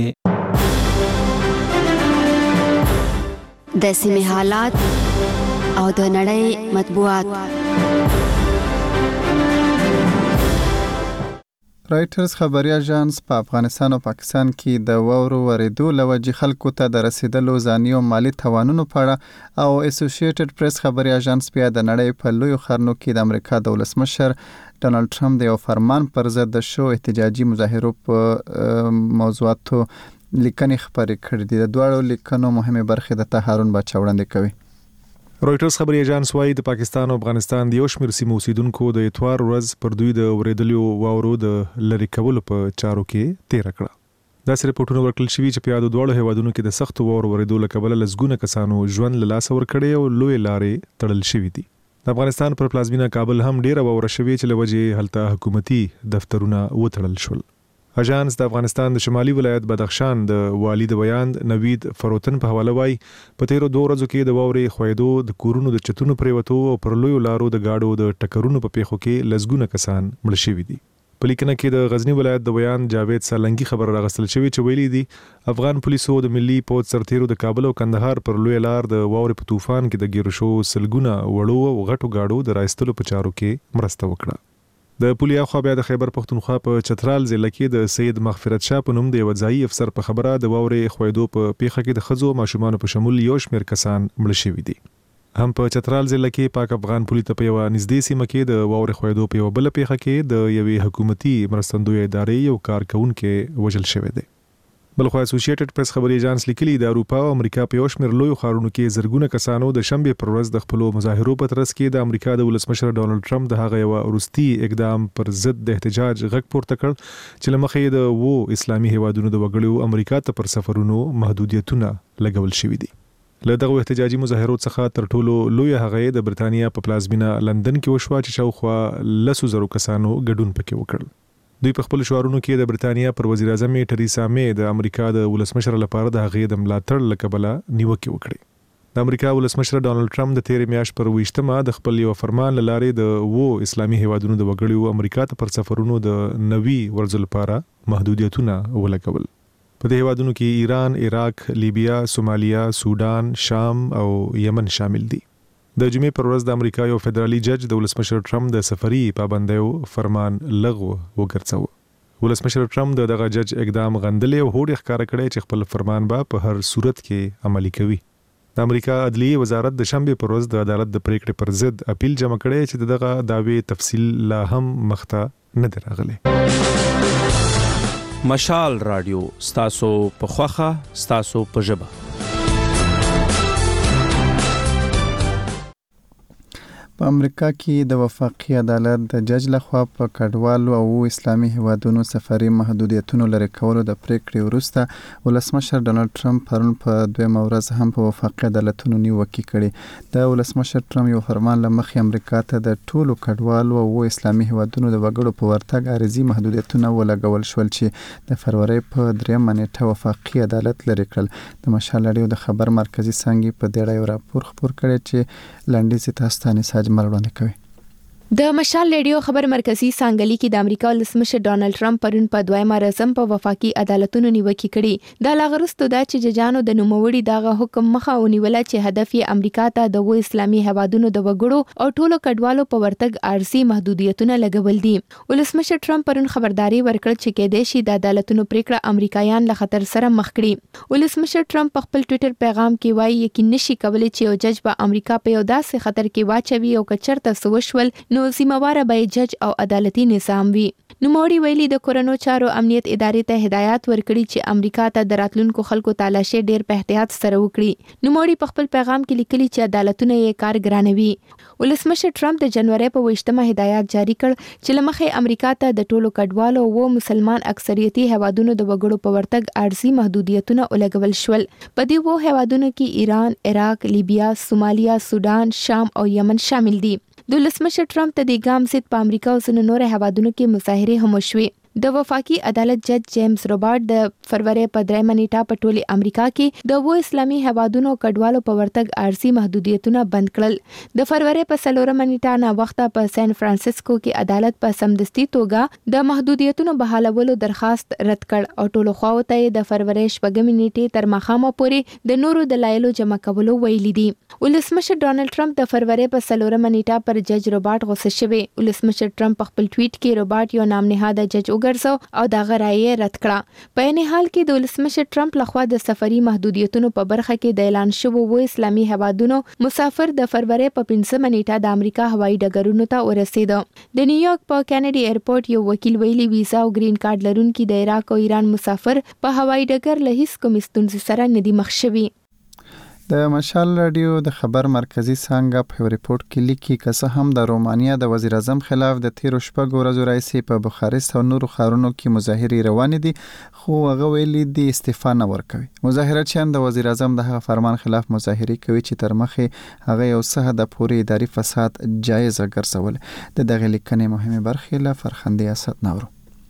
د سیمې حالات او د نړۍ مطبوعات. رایټرز خبري اژانس په افغانستان او پاکستان کې د واورو ورېدو لوجې خلکو ته د رسیدلو ځاني او مالی توانونو په اړه او اسوسییټډ پریس خبري اژانس بیا د نړۍ په لویو ښارونو کې د امریکا د ولسمشر ډونالد ټرمپ د یو فرمان پر ضد د شو احتجاجي مظاهرو په موضوعاتو لیکنې خبرې کړې دي. د دواړو لیکنو مهمه برخې د هارون باچا وړاندې کوي. رويټرز خبري اژانس وايي د پاکستان او افغانستان د یو شمېر سیمو اوسیدونکو د اتوار ورځ پر دوی د ورېدلو واورو د لری کولو په چارو کې تیر کړه. دا سره پټونه ورکل شوی چې په یادو دوړو هیوادونو کې د سخت واورو ورېدو لکبل لزګونه کسانو ژوند له لاس ور کړي او لوی لارې تړل شوی دي. د افغانستان پر پلازمینه کابل هم ډیره واوره شوی چې لوجه هلته حکومتي دفترونه وتړل شول. اژانس د افغانستان د شمالي ولایت بدخشان د والی د بیان نوید فروتن په حواله وایي په تیرو دوه ورځو کې د واورې خویدو د کورونو د چتونو پریوتو او پر لویو لارو د گاډو د ټکرونو په پیښو کې لزګونه کسان مړ شوي دي. په لیکنه کې د غزنی ولایت د بیان جاوید سالنګي خبر راغستل شوی چې ویلي دي افغان پولیسو د ملي پوځ سرتیرو د کابل او کندهار پر لوی لار د واورې په طوفان کې د ګیرو شو سلګونه وړو او غټو گاډو د راستلو په چارو کې مرسته وکړه. د پولیا خو بیا د خیبر پختونخوا په چترال ضلع کې د سید مغفرت شاه په نوم د یو ځایي افسر په خبره د واورې خویدو په پیښه کې د خزو ماشومان په شمول یو شمېر کسان مړ شوي دي. هم په چترال ضلع کې پاک افغان پولیس ته په یو نږدې سیمه کې د واورې خویدو په یو بل پیښه کې د یوې حکومتي مرستندوی ادارې یو کارکونکو وژل شوی دی. بلخو اسوسییټډ پریس خبري اژانس لیکلي د اروپا او امریکا په یو شمېر لوی ښارونو کې زرګونه کسانو د شنبه پر ورځ د خپل مظاهرو په ترڅ کې د امریکا د ولسمشر ډونالد ټرمپ د هغه یو وروستي اقدام پر ضد د احتجاج غږ پورته کړ چې لمخې د وو اسلامي هیوادونو د وګړو امریکا ته پر سفرونو محدودیتونه لګول شوي دي. له دغه احتجاجي مظاهرو څخه تر ټولو لوی هغه د برتانیا په پلازمینه لندن کې وشو چې شاوخوا لسو زرو کسانو ګډون پکې وکړ. دوی په خپل شعارونو کې د برتانیا پر وزیر اعظم ټریسا مې د امریکا د ولسمشر لپاره د هغې د ملاتړ لکبله نیوکه وکړي. د امریکا ولسمشر ډونالد ټرمپ د تیرې میاشت پر ویشتمه د خپل یو فرمان لارې د وو اسلامي هیوادونو د وګړو امریکا ته پر سفرونو د نوي ورځو لپاره محدودیتونه ولګول. په دې هیوادونو کې ایران، عراق، لیبیا، سومالیا، سودان، شام او یمن شامل دي. د جمعې پر ورځ د امریکا یو فدرالي جج د ولسمشر ټرمپ د سفري پابندیو فرمان لغوه وګرځاوه. ولسمشر ټرمپ دغه جج اقدام غندلې او هوډ ښکار کړی چې خپل فرمان به په هر صورت کې عملي کوي. د امریکا عدلیه وزارت د شنبه پر ورځ د عدالت د پریکړې پر ضد اپیل جمع کړی چې دغه داوی تفصیل لا هم مخته نه دراغلی. مشال رادیو ستاسو په خوخه ستاسو په ژبه. په امریکا کې د وفاقي عدالت د جج لخوا په کډوالو او اسلامي هیوادونو سفري محدودیتونو لري کولو د پریکړې وروسته ولسمشر ډونالد ټرمپ پرون په دویمه ورځ هم په وفاقي عدالتونو نیوکه کړې. د ولسمشر ټرمپ یو فرمان لمخې امریکا ته د ټولو کډوالو او اسلامي هیوادونو د وګړو په ورتګ عارضي محدودیتونه ولګول شول چې د فروری په دریمه نیټه وفاقي عدالت لري کړل. د مشال رادیو د خبر مرکزی څنګه په دې اړه راپور خبر کړی چې لنډیز تاسو ته نساج مروړاندې کوي. د مشال ریډیو خبر مرکزی سانګلی کې د امریکا ولسمشر ډونالد ټرمپ پرون په دویمه ورځ په وفاقي عدالتونو نیوکه کړې. دا لغرستو دا چې ججانو د نوموړي دغه حکم مخه ونیول چې هدف یې امریکا ته د و اسلامي هیوادونو د وګړو او ټولو کډوالو په ورتګ عارضي محدودیتونه لګول دي. ولسمشر ټرمپ پرون خبرداري ورکړه چې کېدای شي د عدالتونو پریکړه امریکایان له خطر سره مخ کړي. ولسمشر ټرمپ په خپل ټوئیټر پیغام کې وایي یقین نشي کولای چې یو جج به امریکا په یو داسې خطر کې واچوي او کچرته سوشول نو ذمہوار به جج او عدالتي نظام وي. نوموړي ویلي د کورونو چارو امنیت ادارې ته هدایت ورکړي چې امریکا ته د راتلونکو خلکو تالاشي ډیر په احتیاط سره وکړي. نوموړي په خپل پیغام کې لیکلي چې عدالتونه یې کار ګرانوي. ولسمشر ټرمپ د جنوري په ویشتمه هدایت جاری کړ چې لمخې امریکا ته د ټولو کډوالو او مسلمان اکثریتي هیوادونو د وګړو په ورتګ عارضي محدودیتونه ولګول شول. په دې وو هیوادونو کې ایران، عراق، لیبیا، سومالیا، سودان، شام او یمن شامل دي. د ولسمشر ټرمپ ته د ګام ضد په امریکا او ځینو نورو هیوادونو کې مظاهرې هم وشوې. د وفاقي عدالت جج جیمز روبرټ د فروری په دریمه نیټه په ټولي امریکا کې د وو اسلامي هیوادونو کډوالو په ورتګ عارضي محدودیتونه بند کړل. د فروری په څلورمه نیټه نه وخته په سان فرانسیسکو کې عدالت په سمدستي توګه د محدودیتونو بحالولو درخواست رد کړ او ټولو خواو ته د فروری شپږمې نیټې تر ماښامه پورې د نورو دلایلو جمع کولو ویلي دي. ولسمشر ډونالد ټرمپ د فروری په څلورمه نیټه پر جج روبرټ غوسه شوی. ولسمشر ټرمپ په خپل ټویټ کې روبرټ یو نام نهاده جج وګرځاو او د غرایې رد کړه. په عین حال کې د ولسمشر ټرمپ لخوا د سفري محدودیتونو په برخه کې د اعلان شوو و اسلامي هوادونو مسافر د فروری په پنځمه نیټه د امریکا هوایي ډګرونو ته ورسېد. د نیویارک په کینیډي ایرپورټ یو وکیل ویلي ویزا او گرین کارت لرونکي د عراق او ایران مسافر په هوایي ډګر له هیڅ کومې ستونزې سره نه دي مخ شوي. د مشال رادیو د خبر مرکزی څنګه په ریپورت کې لیکي که څه هم د رومانیا د وزیر اعظم خلاف د تیرو شپږو ورځو راځي په بخارست او نورو ښارونو کې مظاهرې روانې دي، خو هغه ویلي دي استعفا نه ورکوي. مظاهرچیان د وزیر اعظم د هغه فرمان خلاف مظاهرې کوي چې تر مخې هغه یو څه د پورې اداري فساد جایزه ګرځول. د دغه لیکنې مهمه برخه له فرخندې اسد نورو.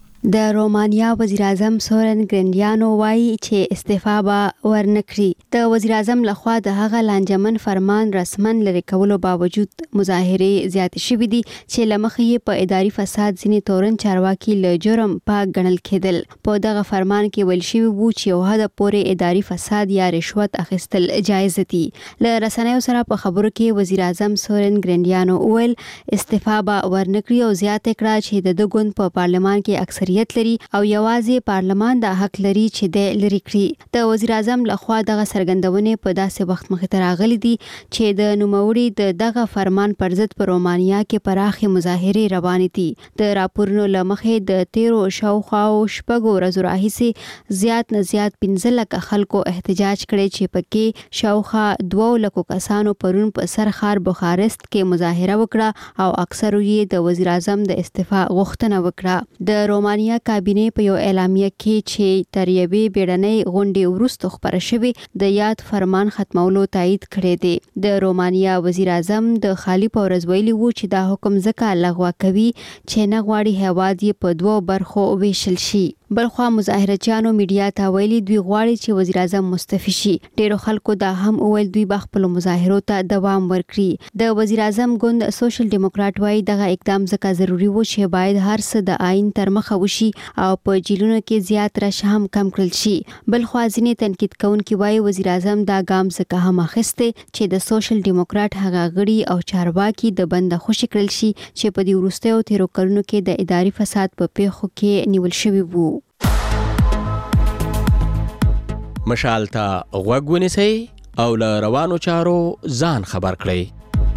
د رومانیا وزیر اعظم سورن ګرینډیانو وایي چې استعفا به ورنکړي. د وزیر اعظم لخوا د هغه لانجمن فرمان رسمن لري کولو باوجود مظاهرې زیات شوې دي چې لمخې په اداري فساد ځینې تورن چارواکي له جرم پاک ګڼل کېدل. په دغه فرمان کې ویل شوی وو چې یو حد پورې اداري فساد یا رشوت اخیستل جایز دي. له رسنیو سره په خبرو کې وزیر اعظم سورن ګرینډیانو ویل استعفا به ورنکړي او زیات کړه چې د دغون په پارلمان کې اکثریت لري او یوازې پارلمان د حق لري چې د لری کړي. د وزیر اعظم لخوا دغه سرګندونې په داسې وخت مخې ته راغلي دي چې د نوموړي د دغه فرمان پر ضد په رومانیا کې پراخې مظاهرې روانې دي. د راپورونو له مخې د تیرو شاوخوا شپږو ورځو راهیسې زیات نه زیات پنځه لکه خلکو احتجاج کړی چې پکې شاوخوا دوه لکو کسانو پرون په سر ښار بخارست کې مظاهره وکړه او اکثرو یې د وزیر اعظم د استعفا غوښتنه وکړه. د رومانیا کابینه په یو اعلامیه کې چې تر یوې بیړنۍ غونډې وروسته خبره شوې د یاد فرمان ختمولو تایید کړی دی. د رومانیا وزیر اعظم د خالی په ورځ ویلي وو چې دا حکم ځکه لغوه کوي چې نه غواړي هیواد یې په دوو برخو ویشل شي. بلخوا مظاهرچیانو میډیا ته ویلي دوی غواړي چې وزیر اعظم مستعفي شي. ډیرو خلکو دا هم ویل دوی به خپل مظاهرو ته دوام ورکړي. د وزیر اعظم ګوند سوشل ډیموکرات وایي دغه اقدام ځکه ضروری و چې باید هر څه د آئین تر مخه وشي او په جیلونو کې زیات رش هم کم کړل شي. بلخوا ځینې تنقید کوونکي وایي وزیر اعظم دا ګام ځکه هم اخیسته چې د سوشل ډیموکرات هغه غړي او چارواکي د بند خوشی کړل شي چې په دې وروستیو تیرو کلونو کې د اداري فساد په پیښو کې نیول شوی وو. مشال ته غوږ ونیسئ او له روانو چارو ځان خبر کړئ.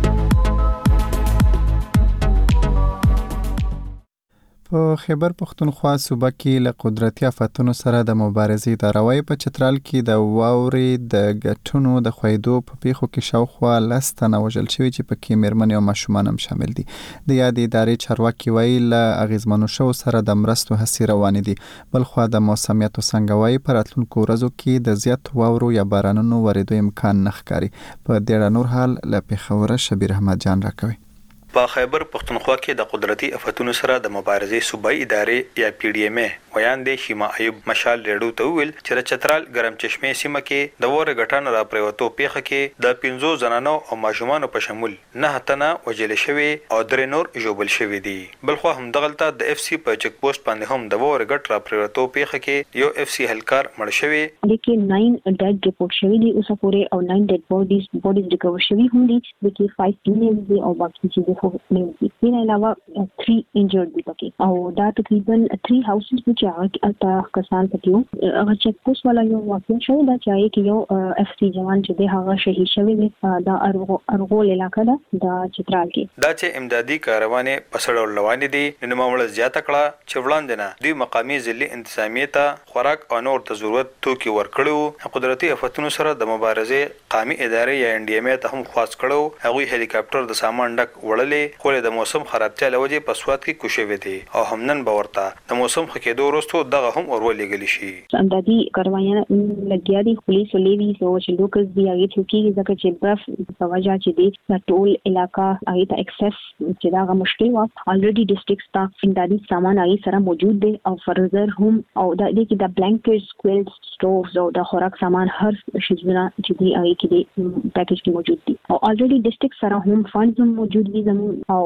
په خیبر پختونخوا صوبه کې له قدرتي آفتونو سره د مبارزې د روای په چترال کې د واورې د غټونو د خویدو په پیښو کې شاوخوا لس تنه وژل شوي چې پکې میرمنې او ماشومان هم شامل دي. د یادې ادارې چارواکي وایي له اغیزمنو شوو سره د مرستو هڅې روانې دي. بلخوا د موسمیاتو څنګه وایي په راتلونکو ورځو کې د زیات واورو یا بارانونو ورېدو امکان نه ښکاري. په دې اړه نور حال له پېښوره شبیر احمد جان راکوي. په خیبر پختونخوا کې د قدرتي آفتونو سره د مبارزې صوبایي ادارې یا پی ډی ایم ای ویاندې شیما ایوب مشال ریډو ته ویل چې د چترال ګرم چشمه سیمه کې د وره غټان را پریوتو پیښه کې د پنځو زنانو او ماشومانو په شمول نه تنه وجل شوی او درې نور جوبل شوی دي. بلخو هم دغلطه د اف سی په چک پوسټ باندې هم د وره غټ را پریوتو پیښه کې یو اف سی هلکار مړ شوی لیکن نو ډیډ ریپورت شوی دي اوسه پورې او نو ډیډ بودیز بودیز ریکور شوی هم دي د فایو فیمیلز دي او باقي چې خو نه دي. په علاوه تhree injured دي پکې او دا تقریبا three houses چې هغه اته کسان پکې هغه چک پوسټ والا یو واقع شوی دا چې کې یو اف سی جوان چې د هغه شهید شوی دی دا ارغول علاقه ده د چترال کې. دا چې امدادي کاروانې پسړول روانې دي نو معاملې زیاته کړه چې وړاندې نه دوی مقامی ضلع انتظامیه ته خوراک او نور د ضرورت توکي ورکړو. قدرتي آفتونو سره د مبارزې قومي ادارې یا ان ډي ام ای ته هم خاص کړو. هغه هلیکاپټر د سامان ډک وړلې خو د موسم خرابتیا لوجه په سواد کې کوشوي دي او همنن باورته د موسم خکېدو وروسته دغه هم ورولېګل شي. امدادي کاروانونه لګیا دي پولیس ولې وی او چې لوکس دی هغه چې ځکه چې برف په وجه چې دی ټول علاقہ هغه ته اکسس چې دا مشکل و. الریډي ډیسټریکټ سټاف امدادي سامان هغه سره موجود دي او فرزر هم او د دې کې د بلانکټس کویلز سټووز او د خوراک سامان هر شي چې دی هغه کې دی پیکیج کې موجود دي او الریډي ډیسټریکټ سره هم فاندز هم موجود دي او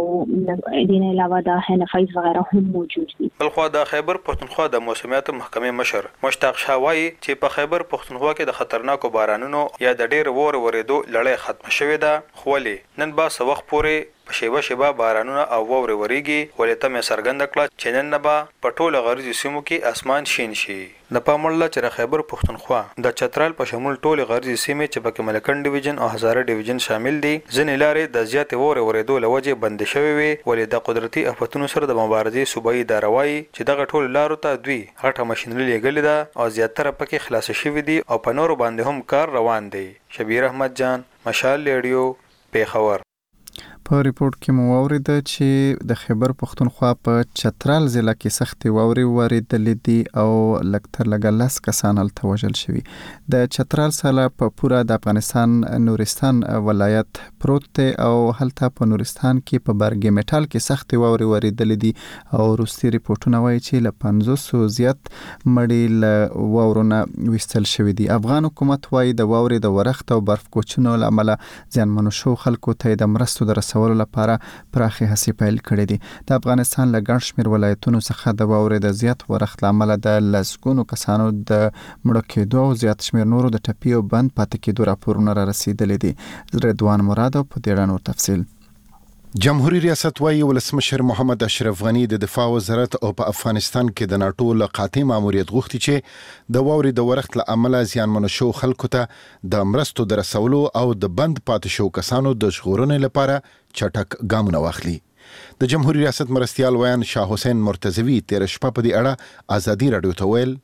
دین علاوه د هنفایز وغیرہ هم موجود دي. بلخوا د خیبر پختونخوا د موسمیاتو محکمې مشر مشتاق شاوای چې په خیبر پختونخوا کې د خطرناکو بارانونو یا د ډېر وور ورېدو لړۍ ختم شوې ده خو ولې نن با سوخ پورې په شیبه شیبه بارانونه او واورې وریږي ولې ته مې څرګنده کړه چې نن نه به په ټوله غربي سیمو کې اسمان شین شي. د پام وړ چې د خیبر پښتونخوا د چترال په شمول ټولې غربي سیمې چې پکې ملکن ډیویژن او هزاره ډیویژن شامل دي ځینې لارې د زیاتې واورې ورېدو له وجې بندې شوې وې ولې د قدرتي آفتونو سره د مبارزې صوبایي اداره وایي چې دغه ټولو لارو ته دوی غټه ماشینري لېږلې ده او زیاتره پکې خلاصې شوي دي او په نورو باندې هم کار روان دی. شبیر احمد جان، مشال ریډیو، پیښور. په ریپورت کې مو واوریده چې د خیبر پښتونخوا په چترال ضلع کې سختې واورې ورېدلې دي او لږتر لږه لس کسان هلته وژل شوي. د چترال ساحه په پوره د افغانستان نورستان ولایت پروت دی او هلته په نورستان کې په برګ میټال کې سختې واورې ورېدلې دي او وروستي ریپورتونه وایي چې له پنځوسو زیات مړي له واورو نه ویستل شوي دي. افغان حکومت وایي د واورې د ورښت او برف کوچونو له امله زیانمنو شوو خلکو ته د مرستو د رسولو لپاره پراخي هڅې پیل کړې دي. د افغانستان له ګڼ شمېر ولایتونو څخه د واورې د زیات ورښت له امله د لسګونو کسانو د مړه کېدو او زیات شمېر نورو د ټپي او بند پاتې کېدو راپورونه را رسېدلي دي. رضوان مراد په دې اړه نور تفصیل. جمهوریت ریاست وايي ولسمشر محمد اشرف غنی د دفاع وزارت او په افغانستان کې د ناټو له قاطع ماموریت غوښتي چې د واورې د ورښت له امله زیانمنو شو خلکو ته د مرستو د رسولو او د بند پاتې شو کسانو د ژغورنې لپاره چټک ګامونه واخلي. د جمهوریت ریاست مرستیال ویان شاه حسین مرتضوی تیر شپه په دې اړه ازادي رادیو ته ویل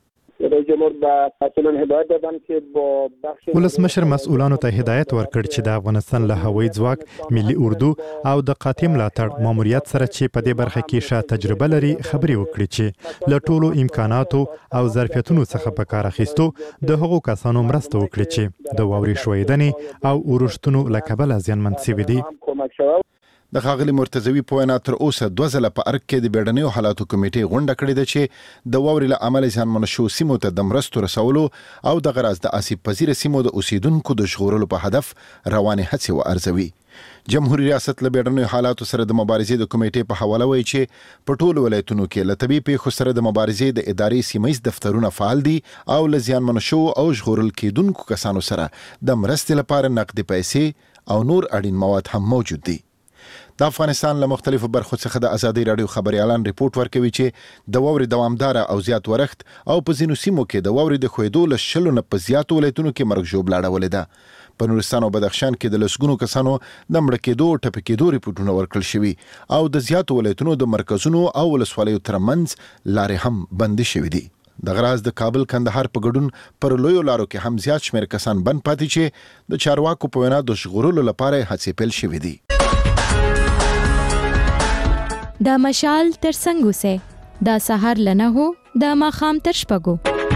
ولسمشر مسؤلانو ته هدایت ورکړ چې د افغانستان له هوایي ځواک، ملي اردو او د قاطع ملاتړ ماموریت سره چې په دې برخه کې ښه تجربه لري خبرې وکړي چې له ټولو امکاناتو او ظرفیتونو څخه په کار اخیستو د هغو کسانو مرسته وکړي چې د واورې ښویدنې او اورښتونو له کبله زیانمن شوي دي. د ښاغلي مرتضوي په وینا تر اوسه دوه ځله په ارګ کې د بیړنیو حالاتو کمیټې غونډه کړې ده چې د واورې له امله زیانمنو شوو سیمو ته د مرستو رسولو او دغه راز د آسیب پذیره سیمو د اوسیدونکو د ژغورلو په هدف روانې هڅې وارزوي. جمهوریت ریاست له بیړنیو حالاتو سره د مبارزې د کمیټې په حواله وایي چې په ټولو ولایتونو کې له طبیعي پیښو سره د مبارزې د ادارې سیمهیز دفترونه فعال دي او له زیانمنو شوو او ژغورل کېدونکو کسانو سره د مرستې لپاره نقدي پیسې او نور اړین مواد هم موجود دي. د افغانستان له مختلفو برخو څخه د ازادي رادیو خبريالان ریپورت ورکوي چې د واورې دوامدار او زیات ورښت او په ځینو سیمو کې د واورې د ښویدو له شلو نه په زیاتو ولایتونو کې مرګ ژوبله اړولې ده. په نورستان او بدخشان کې د لسګونو کسانو د مړه کېدو او ټپي کېدو ریپورتونه ورکړل شوي او د زیاتو ولایتونو د مرکزونو او ولسوالیو ترمنځ لارې هم بندې شوي دي. د غراز د کابل کندهار په ګډون پر لویو لارو کې هم زیات شمېر کسان بند پاتې چې د چارواکو په وینا د ژغورلو لپاره هڅې پیل شوي دي. دا مشال تر څنګه سه دا سحر لنه هو دا ماخام تر شپګو.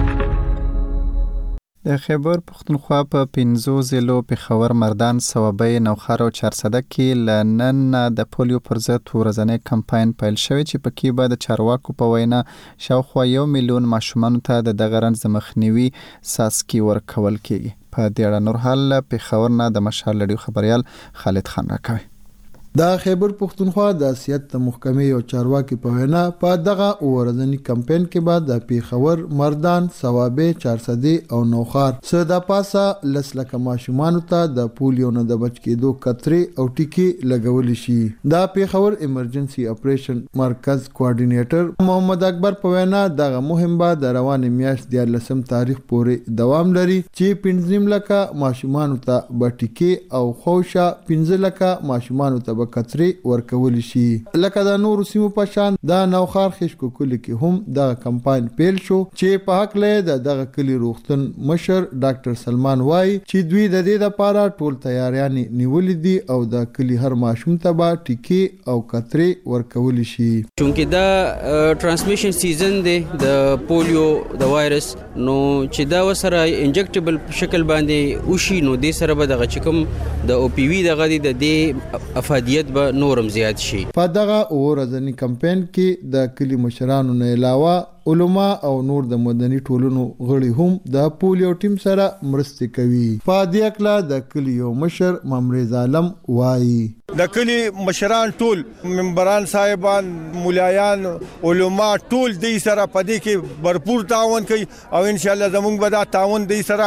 د خیبر پښتونخوا په پنځو ضلعو پېښور، مردان، صوابۍ، نوخار او چارسده کې له نن د پولیو پر ضد ورځنی کمپاین پیل شوی چې پکې به د چارواکو په وینا شاوخوا یو میلیون ماشومانو ته د دغه رنځ د مخنیوي څاڅکي ورکول کېږي. په دې اړه نور حال پېښور نه د مشال ریډیو خبريال خالد خان راکوي. د خیبر پښتونخوا د سیاست د محکمې او چارواکي په وینا په دغه ورځنی کمپاین کې به د پیښور، مردان، صوابۍ، چارسدې او نوخار څخه د پاسه لس لکه ماشومانو ته د پولیو نه د بچ کېدو کترې او ټیکې لګول شي. د پیښور ایمرجنسي اپریشن مرکز کوارډینیټر محمد اکبر په وینا دغه مهم به د روانې میاشت دیارلسم تاریخ پورې دوام لري چې پنځه لکه ماشومانو ته به ټیکې او خوشا پنځه لکه ماشومانو ته کتري ورکول شي. لکه د نورو سیمو په شان د نوخار خشکو کلی کې هم د کمپاین پیل شو چې په حق له د دغه کلی روغتون مشر ډاکټر سلمان وای چې دوی د دې لپاره ټول تیاریانې نیولې دي او د کلی هر ماشوم ته به ټیکې او کتري ورکول شي. چونکه دا ترانسمیشن سیزن دی د پولیو د وایرس نو چې دا وسره انجکټیبل شکل باندې وشي نو د سره به دغه چکم د او پی وی دغه د دې افادیت به نورم زیات شي. په دغه ورځنی کمپاین کې د کلی مشرانو نه علاوه علما او نور د مدني ټولنو غړي هم د پولیو ټیم سره مرسته کوي. په دې اکلا د کلیو مشر ممرز عالم وایي د کلی مشران ټول ممبران صاحبان مولایان علما ټول د سره په دې کې भरपूर تعاون کوي او ان شاء الله زموږ به دا تعاون د سره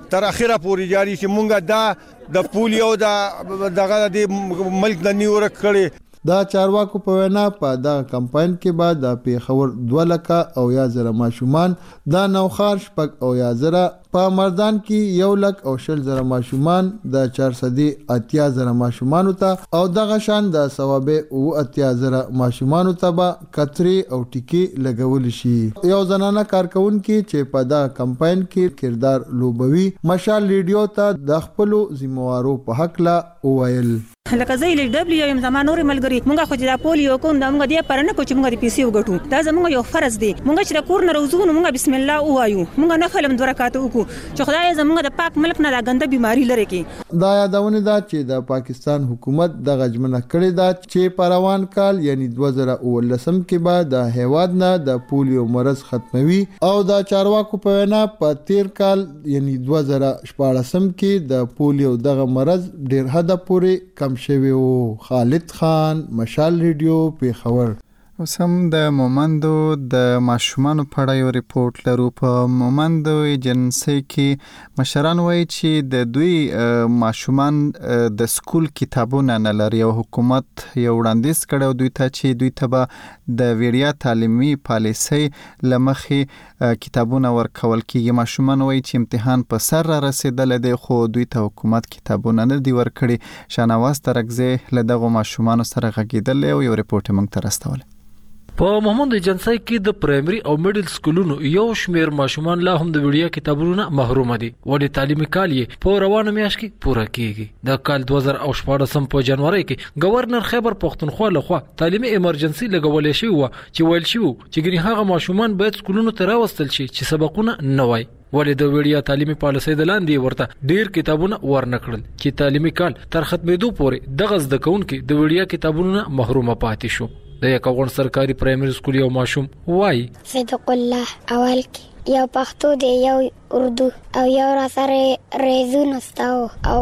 تر اخره پورې جاری شي. مونږه دا د پولیو دا دغه د ملک د نیورک کړي. دا چارواکو په وینا په دا کمپاین کې بعد د پیښور دوه لکه او یا زره ماشومان، دا نوخار شپږ او یا زره، په مردان کې یو لک او شل زره ماشومان، د چارصدي اتیا زره ماشومان ته او دغه شان د ثوابه او اتیا زره ماشومان ته به کتري او ټیکی لګول شي. یو زنانه کارکونکو چې په دا کمپاین کې کردار لوبوي مشال ریډیو ته د خپل ذمہوارو په حق لا وویل. لکه زه لیک ډبلیو یم زما نور ملګری مونږه خو چې دا پولیو کوم دا مونږ دې پرنه کو چې مونږ دې پیسې وګټو. دا زموږ یو فرض دی. مونږ چې کور نه روزو نو مونږ بسم الله وایو. مونږ نه فلم دوه رکعات وکړو چې خدای زموږ د پاک ملک نه دا ګنده بیماری لري کې. دا یادونه ده چې د پاکستان حکومت د غجمنه کړی دا چې پروان کال یعنی دوه زره ولسم کې بعد د هیواد نه د پولیو مرض ختموي او د چارواکو په وینا په تیر کال یعنی دوه زره شپاړسم کې د پولیو دغه مرض ډیر حد پورې کم شوی وو. خالد خان، مشال ریډیو، پیښور. اوس هم د مومندو د ماشومانو په اړه یو ریپورت لرو. په مومندو ایجنسۍ کې مشران وایي چې د دوی ماشومان د سکول کتابونه نه لري او حکومت یو وړاندیز کړی دوی ته چې دوی ته به د وړیا تعلیمي پالیسۍ له مخې کتابونه ورکول کېږي. ماشومان وایي چې امتحان په سر را رسېدلی دی خو دوی ته حکومت کتابونه نه دي ورکړي. شاهنواز ترکزی له دغو ماشومانو سره غږېدلی او یو ریپورټ یې موږ ته راستولی. په مومند ایجنسۍ کې د پرایمري او میډل سکولونو یو شمیر ماشومان لا هم د وړیا کتابونو نه محروم دي. ولې تعلیمي کال یې په روانه میاشت کې پوره کیږي. د کال دوه زره شپاړسم په جنوري کې گورنر خیبر پختونخوا لخوا تعلیمي ایمرجنسي لګولې شوی و چې ویل شوی چې ګنې هغه ماشومان باید سکولونو ته راوستل شي چې سبقونه نه وای. ولې د وړیا تعلیمي پالیسۍ د لاندې ورته ډیر کتابونه ورنکړل چې تعلیمي کال تر ختمېدو پورې دغه زده کوونکي د وړیا کتابونو نه محروم پاتې شو. د یکاون سرکاري پرایمري سکول یو ماشوم وای صدق الله اول کې یو پښتو دی یو اردو او یو را سره ریزون استاو او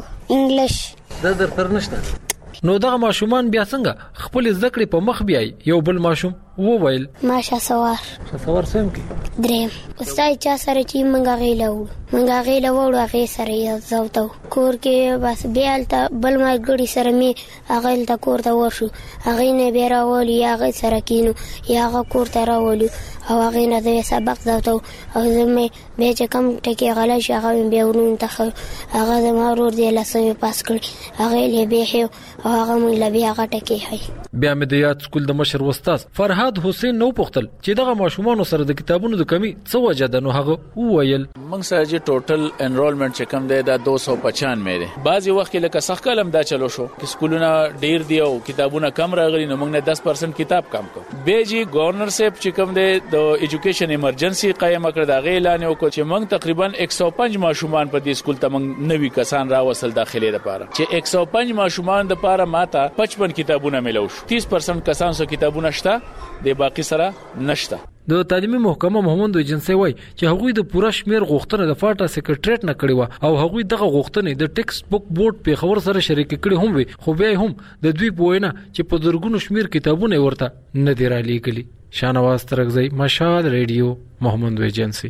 انګلیش د درتر نشته. نو دغه ماشومان بیا څنګه خپل زده کړې په مخ بیاي. یو بل ماشوم وویل ماشه سوار سوار سم کې دریم استاد چا سره چې منګه غیلو منګه غیلو وړو هغه سره یو زوتو کور کې بس بیالته بل ما ګړي سره می هغه ته کور ته ورشو هغه نه بیره ولي هغه سره کینو یا هغه کور ته راولو او هغه نه د سبق زوتو او زمي به چې کم ټکی غلا شي هغه بیا ورون ته هغه د مارور دی لاسمه پاس کړ هغه له به او هغه مې له بیا هغه ټکی هي. بیا مې د یاد سکول د مشر استاد فرهاد حسین نو پختل چې دغه ماشومان سره د کتابونو د کمی څه وجه ده. نو هغه وویل موږ سره چې ټوټل انرولمنت چې کم دی دا دو سو پچانوے دی. بعضی وخت کې لکه سخت کلم دا چلو شو چې سکولونه ډیر دی او کتابونه کم راغلي نو موږ نه دس پرسنټ کتاب کم کړ. به جی گورنر صاحب چې کم دی د ایجوکیشن ایمرجنسي قائم کړ دا غي اعلان وکړ چې موږ تقریبا یک سو پنځه ماشومان په دې سکول ته موږ نوي کسان راوصل داخلي لپاره چې یک سو پنځه ماشومان د لپاره ماته پچپن کتابونه ملو شو. تیس پرسنټ کسان سو کتابونه شته د باقي سره نشته. د تعلیمي محکمه مومند ایجنسۍ وای چې هغوی د پوره شمیر غوښتنه د فاټا سیکریټریټ نه کړی و او هغوی دغه غوښتنې د ټیکسټ بوک بورډ په خبر سره شریک کړي هم وي خو بیا هم د دوی په وینا چې په درګونو شمیر کتابونه ورته نه دی را لیږلي. شاهنواز ترکزی، مشال ریډیو، مومند ایجنسۍ.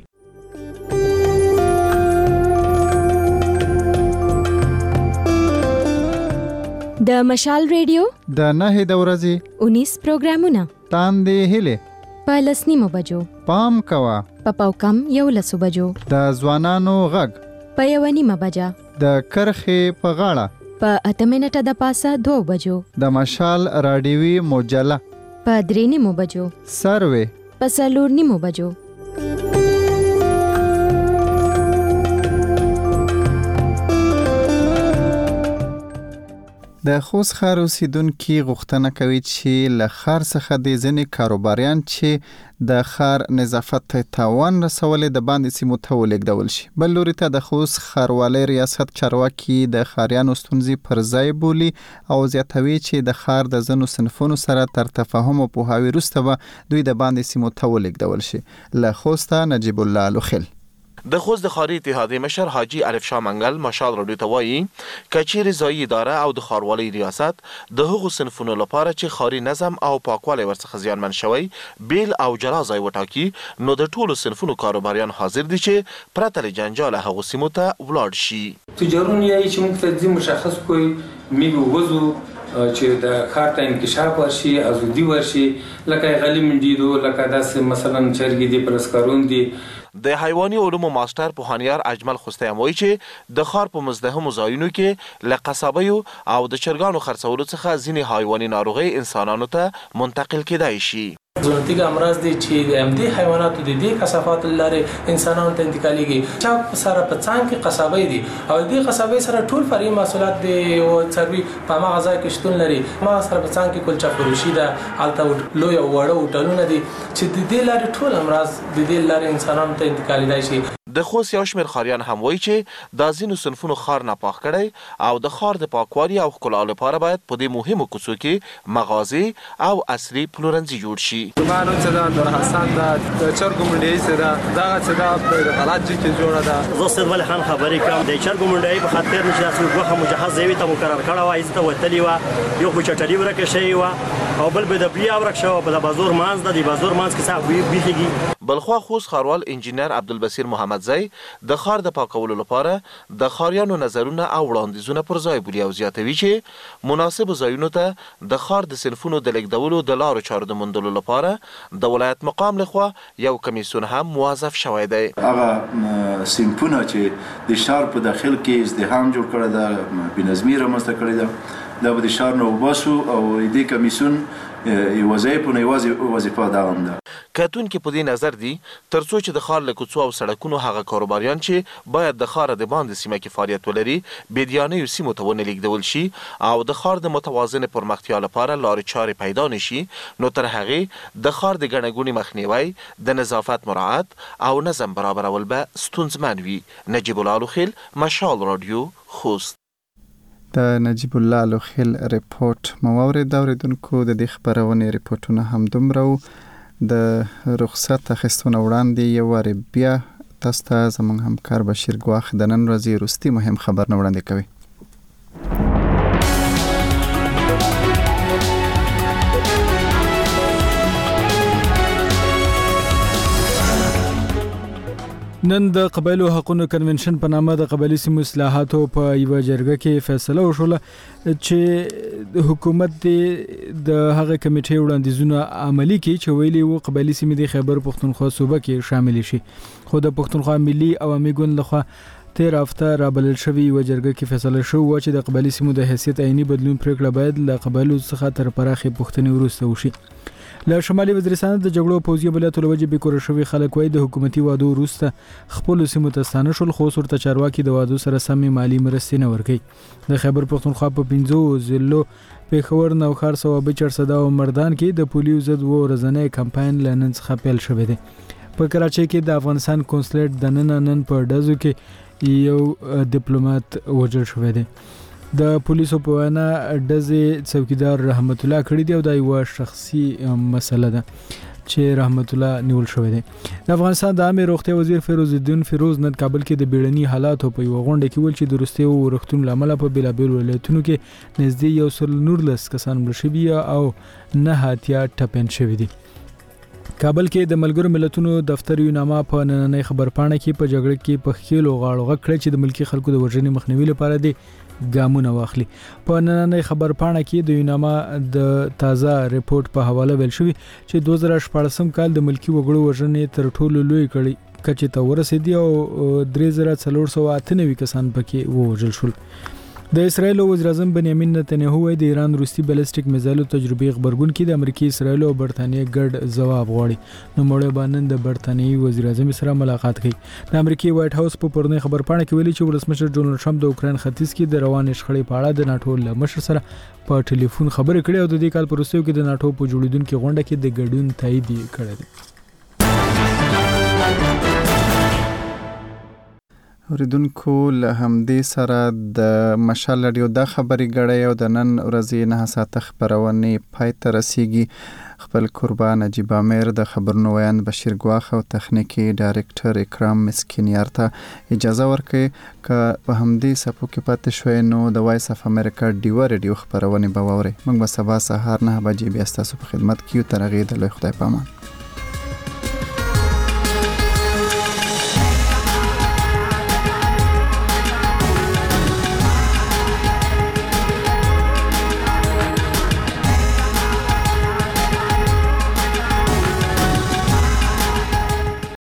د مشال ریډیو د نهه د ورځې انیس پروګرامونه تاندې هله په لسنیمو بجو پام کوا په پاوکم یو لسو بجو د ځوانانو غږ په یو نیمه بجا د کرخې په غاړه په اته منټه د پاسه دوه بجو د مشال رادیوي مجله په درې نیمو بجو سروي په څلور نیمو بجو. د خوست ښار اوسیدونکي غوښتنه کوي چې له ښار څخه د ځینې کاروباریان چې د ښار نظافت ته تاوان رسولې د باندې سیمو ته ولېږدول شي. بل لوري ته د خوست ښاروالۍ ریاست چارواکي د ښاریانو ستونزې پر ځای بولي او زیاتوي چې د ښار د ځینو صنفونو سره تر تفاهم او پوهاوي وروسته به دوی د باندې سیمو ته ولېږدول شي. له خوسته نجیب الله لوخیل. د خوست د ښاري اتحادیې مشر حاجي عارف شاه منګل مشال راډیو ته وایي که چیرې ځایي اداره او د ښاروالۍ ریاست د هغو صنفونو لپاره چې ښاري نظم او پاکوالی ورڅخه زیانمن شوی بیل او جلا ځای وټاکي نو د ټولو صنفونو کاروباریان حاضر دي چې پرته له جنجاله هغو سیمو ته ولاړ شي. تجارون یایي چې موږ ته ځي مشخص کوی میږو وځو چې د ښار ته انکشاف ورشي ازودي ورشي لکه غلي منډیدو لکه داسې مثلا چرګې دي پرسکارون دي. د حیواني علومو ماستر پوهانیار اجمل خوستی هم وایي چې د ښار په مزدحمو ځایونو کې له قصابیو او د چرګانو خرڅولو څخه ځینې حیواني ناروغۍ انسانانو ته منتقل کېدای شي. زونتیک امراض دي چې د امدي حیواناتو د دې کثافات لارې انسانانو ته انتقالېږي. چا سره په څنګ کې قصابې دي او دې قصابې سره ټول فرعي محصولات دي او څاروي په هغه ځای کې شتون لري. ما سره په څنګ کې کلچه فروشي ده هلته لوی او وړه هوټلونه دي چې د دې لارې ټول امراض د دې لارې انسانانو ته انتقالېدای شي. د خوست یو شمېر ښاریان هم وایي چې دا ځینو صنفونو ښار ناپاک کړی او د ښار د پاکوالي او ښکلا لپاره باید په دې مهمو کوڅو کې مغازې او عصري پلورنځي جوړ شي. زما نوم چې ده نور حسن ده د چرګو منډۍ چې ده دغه چې ده د قلات جي کې جوړه ده. زه سید ولي خان خبرې کوم د چرګو منډۍ په خاطر چې داسې ګوښه مجهز ځای ته مقرر کړی وه ایسته وتلې وه یو خو چټلي ورکه شوې وه او بل به د بیا ورک شوه په د بازور منځ ده د بازور منځ کې څه بیخېږي. بلخوا خوست ښاروال انجینر عبدالبصیر محمدزی د ښار د پاکولو لپاره د ښاریانو نظرونه او وړاندیزونه پر ځای بولي او زیاتوي چې مناسبو ځایونو ته د ښار د صنفونو د لیږدولو د لارو چارو د موندلو لپاره د ولایت مقام لخوا یو کمیسیون هم موظف شوی دی. هغه صنفونه چې د ښار په داخل کې ازدحام جوړ کړی ده بېنظمي رامنځته کړې ده دا به د ښار نه وباسو او دې کمیسیون وظایفو نه یوازې وظیفه دا هم ده. کتونکي په دې نظر دي تر څو چې د ښار له کوڅو او سړکونو هغه کاروباریان چې باید د ښاره د باندې سیمه کې فعالیت ولري بېدیانیو سیمو ته ونه لیږدول شي او د ښار د متوازن پرمختیا لپاره لارې چارې پیدا نه شي نو تر هغې د ښار د ګڼه ګوڼې مخنیوی د نظافت مراعات او نظم برابرول به ستونزمن وي. نجیب الله لوخیل مشال رادیو خوست. د نجیب الله لوخیل ریپورت مو واورېد. اورېدونکو د دې خپرونې ریپورتونه هم دومره د رخصت اخیستونه وړاندې یو وارې بیا تاسو ته زموږ همکار بشیر ګواخ د نن ورځې وروستي مهم خبر نه وړاندې کوي. نن د قبایلو حقوقو کنونشن په نامه د قبایلی سیمو اصلاحاتو په یو جرګه کې فیصله وشوله چې حکومت د هغه کمیټې وړاندیزونه عملی کړي چې ویلي وو قبایلی سیمې د خیبر پښتونخوا صوبه کې شامل شي. خو د پښتونخوا ملي عوامي ګوند لخوا تیر هفته رابلل شوی یو جرګه کې فیصله شو چې د قبایلی سیمو د حیثیت عیني بدلون پریکړه باید له قبایلو څخه تر پراخې پوښتنې وروسته وشي. له شمالي وزیرستان د جګړو پوځي عملیاتو له وجې بېکوره شوي خلک وایي د حکومتي وعدو وروسته خپلو سیمو ته ستانه شول خو اوس ورته چارواکي د وعدو سره سمې مالي مرستې نه ورکوي. د خیبر پښتونخوا په پنځو ضلعو پېښور، نوښار، صوابۍ، چړسده او مردان کې د پولیو ضد و ورځنی کمپاین له نن څخه پیل شوی دی. په کراچۍ کې د افغانستان کنسولیټ د نن نن په ډزو کې یو ډیپلوماټ وژل شوی دی. د پولیسو په وینا ډزې څوکیدار رحمت الله کړی دی او دا یوه شخصي مسله ده چې رحمت الله نیول شوی دی. د افغانستان د عامې روغتیا وزیر فیروز الدین فیروز نن کابل کې د بیړني حالاتو په یوه غونډه کې ویل چې د وروستیو ورښتونو له امله په بېلابېلو ولایتونو کې نږدې یو سل نولس کسان مړه شوي او نه اتیا ټپیان شوي دي. کابل کې د ملګرو ملتونو دفتر یوناما په نننۍ خبرپاڼه کې په جګړه کې په ښکیلو غاړو غږ کړی چې د ملکي خلکو د وژنې مخنیوي لپاره دی ګامونه واخلي. په نننۍ خبرپاڼه کې د یوناما د تازه ریپورت په حواله ویل شوی چې دوه زره شپاړسم کال د ملکي وګړو وژنې تر ټولو لوی کچې ته ورسېدې او درې زره څلور سوه اته نوي کسان پکې ووژل شول. د اسرایل وزیر اعظم بنیامین نتنیاهو وايي د ایران روسي بالستیک میزایلو تجربې خبرګون کې د امریکای، اسرایل او برتانیې ګډ ځواب غواړي. نو مړی باندې د برتانیې وزیر اعظم سره ملاقات کوي. د امریکای وایټ هاوس په پرونی خبرپاڼه کې ویلي چې ولسمشر ډونالد ټرمپ د اوکراین ختیځ کې د روانې شخړې په اړه د ناټو له مشر سره په ټلیفون خبرې کړې او د دې کال په وروستیو کې د ناټو په جوړیدونکو غونډه کې د ګډون تایید کړی دی. اوریدونکو له همدې سره د مشال رادیو د خبري غړې او د نن ورځې نه ساعت خبرونه پای ته رسیدي. خپل کوربه نجیب امیر د خبرونو ویاند بشیر ګواخ او تخنیکی ډایرکټر اکرام مسکینیار ته اجازه ورکړي که په همدې سپو کې پاتې شوي نو د وایس اف امریکا ډیوه ریډیو خبرونه به واورئ. موږ به سبا سهار نه بجې بیا ستاسو په خدمت کې یو. تر هغې د لوی خدای په امان.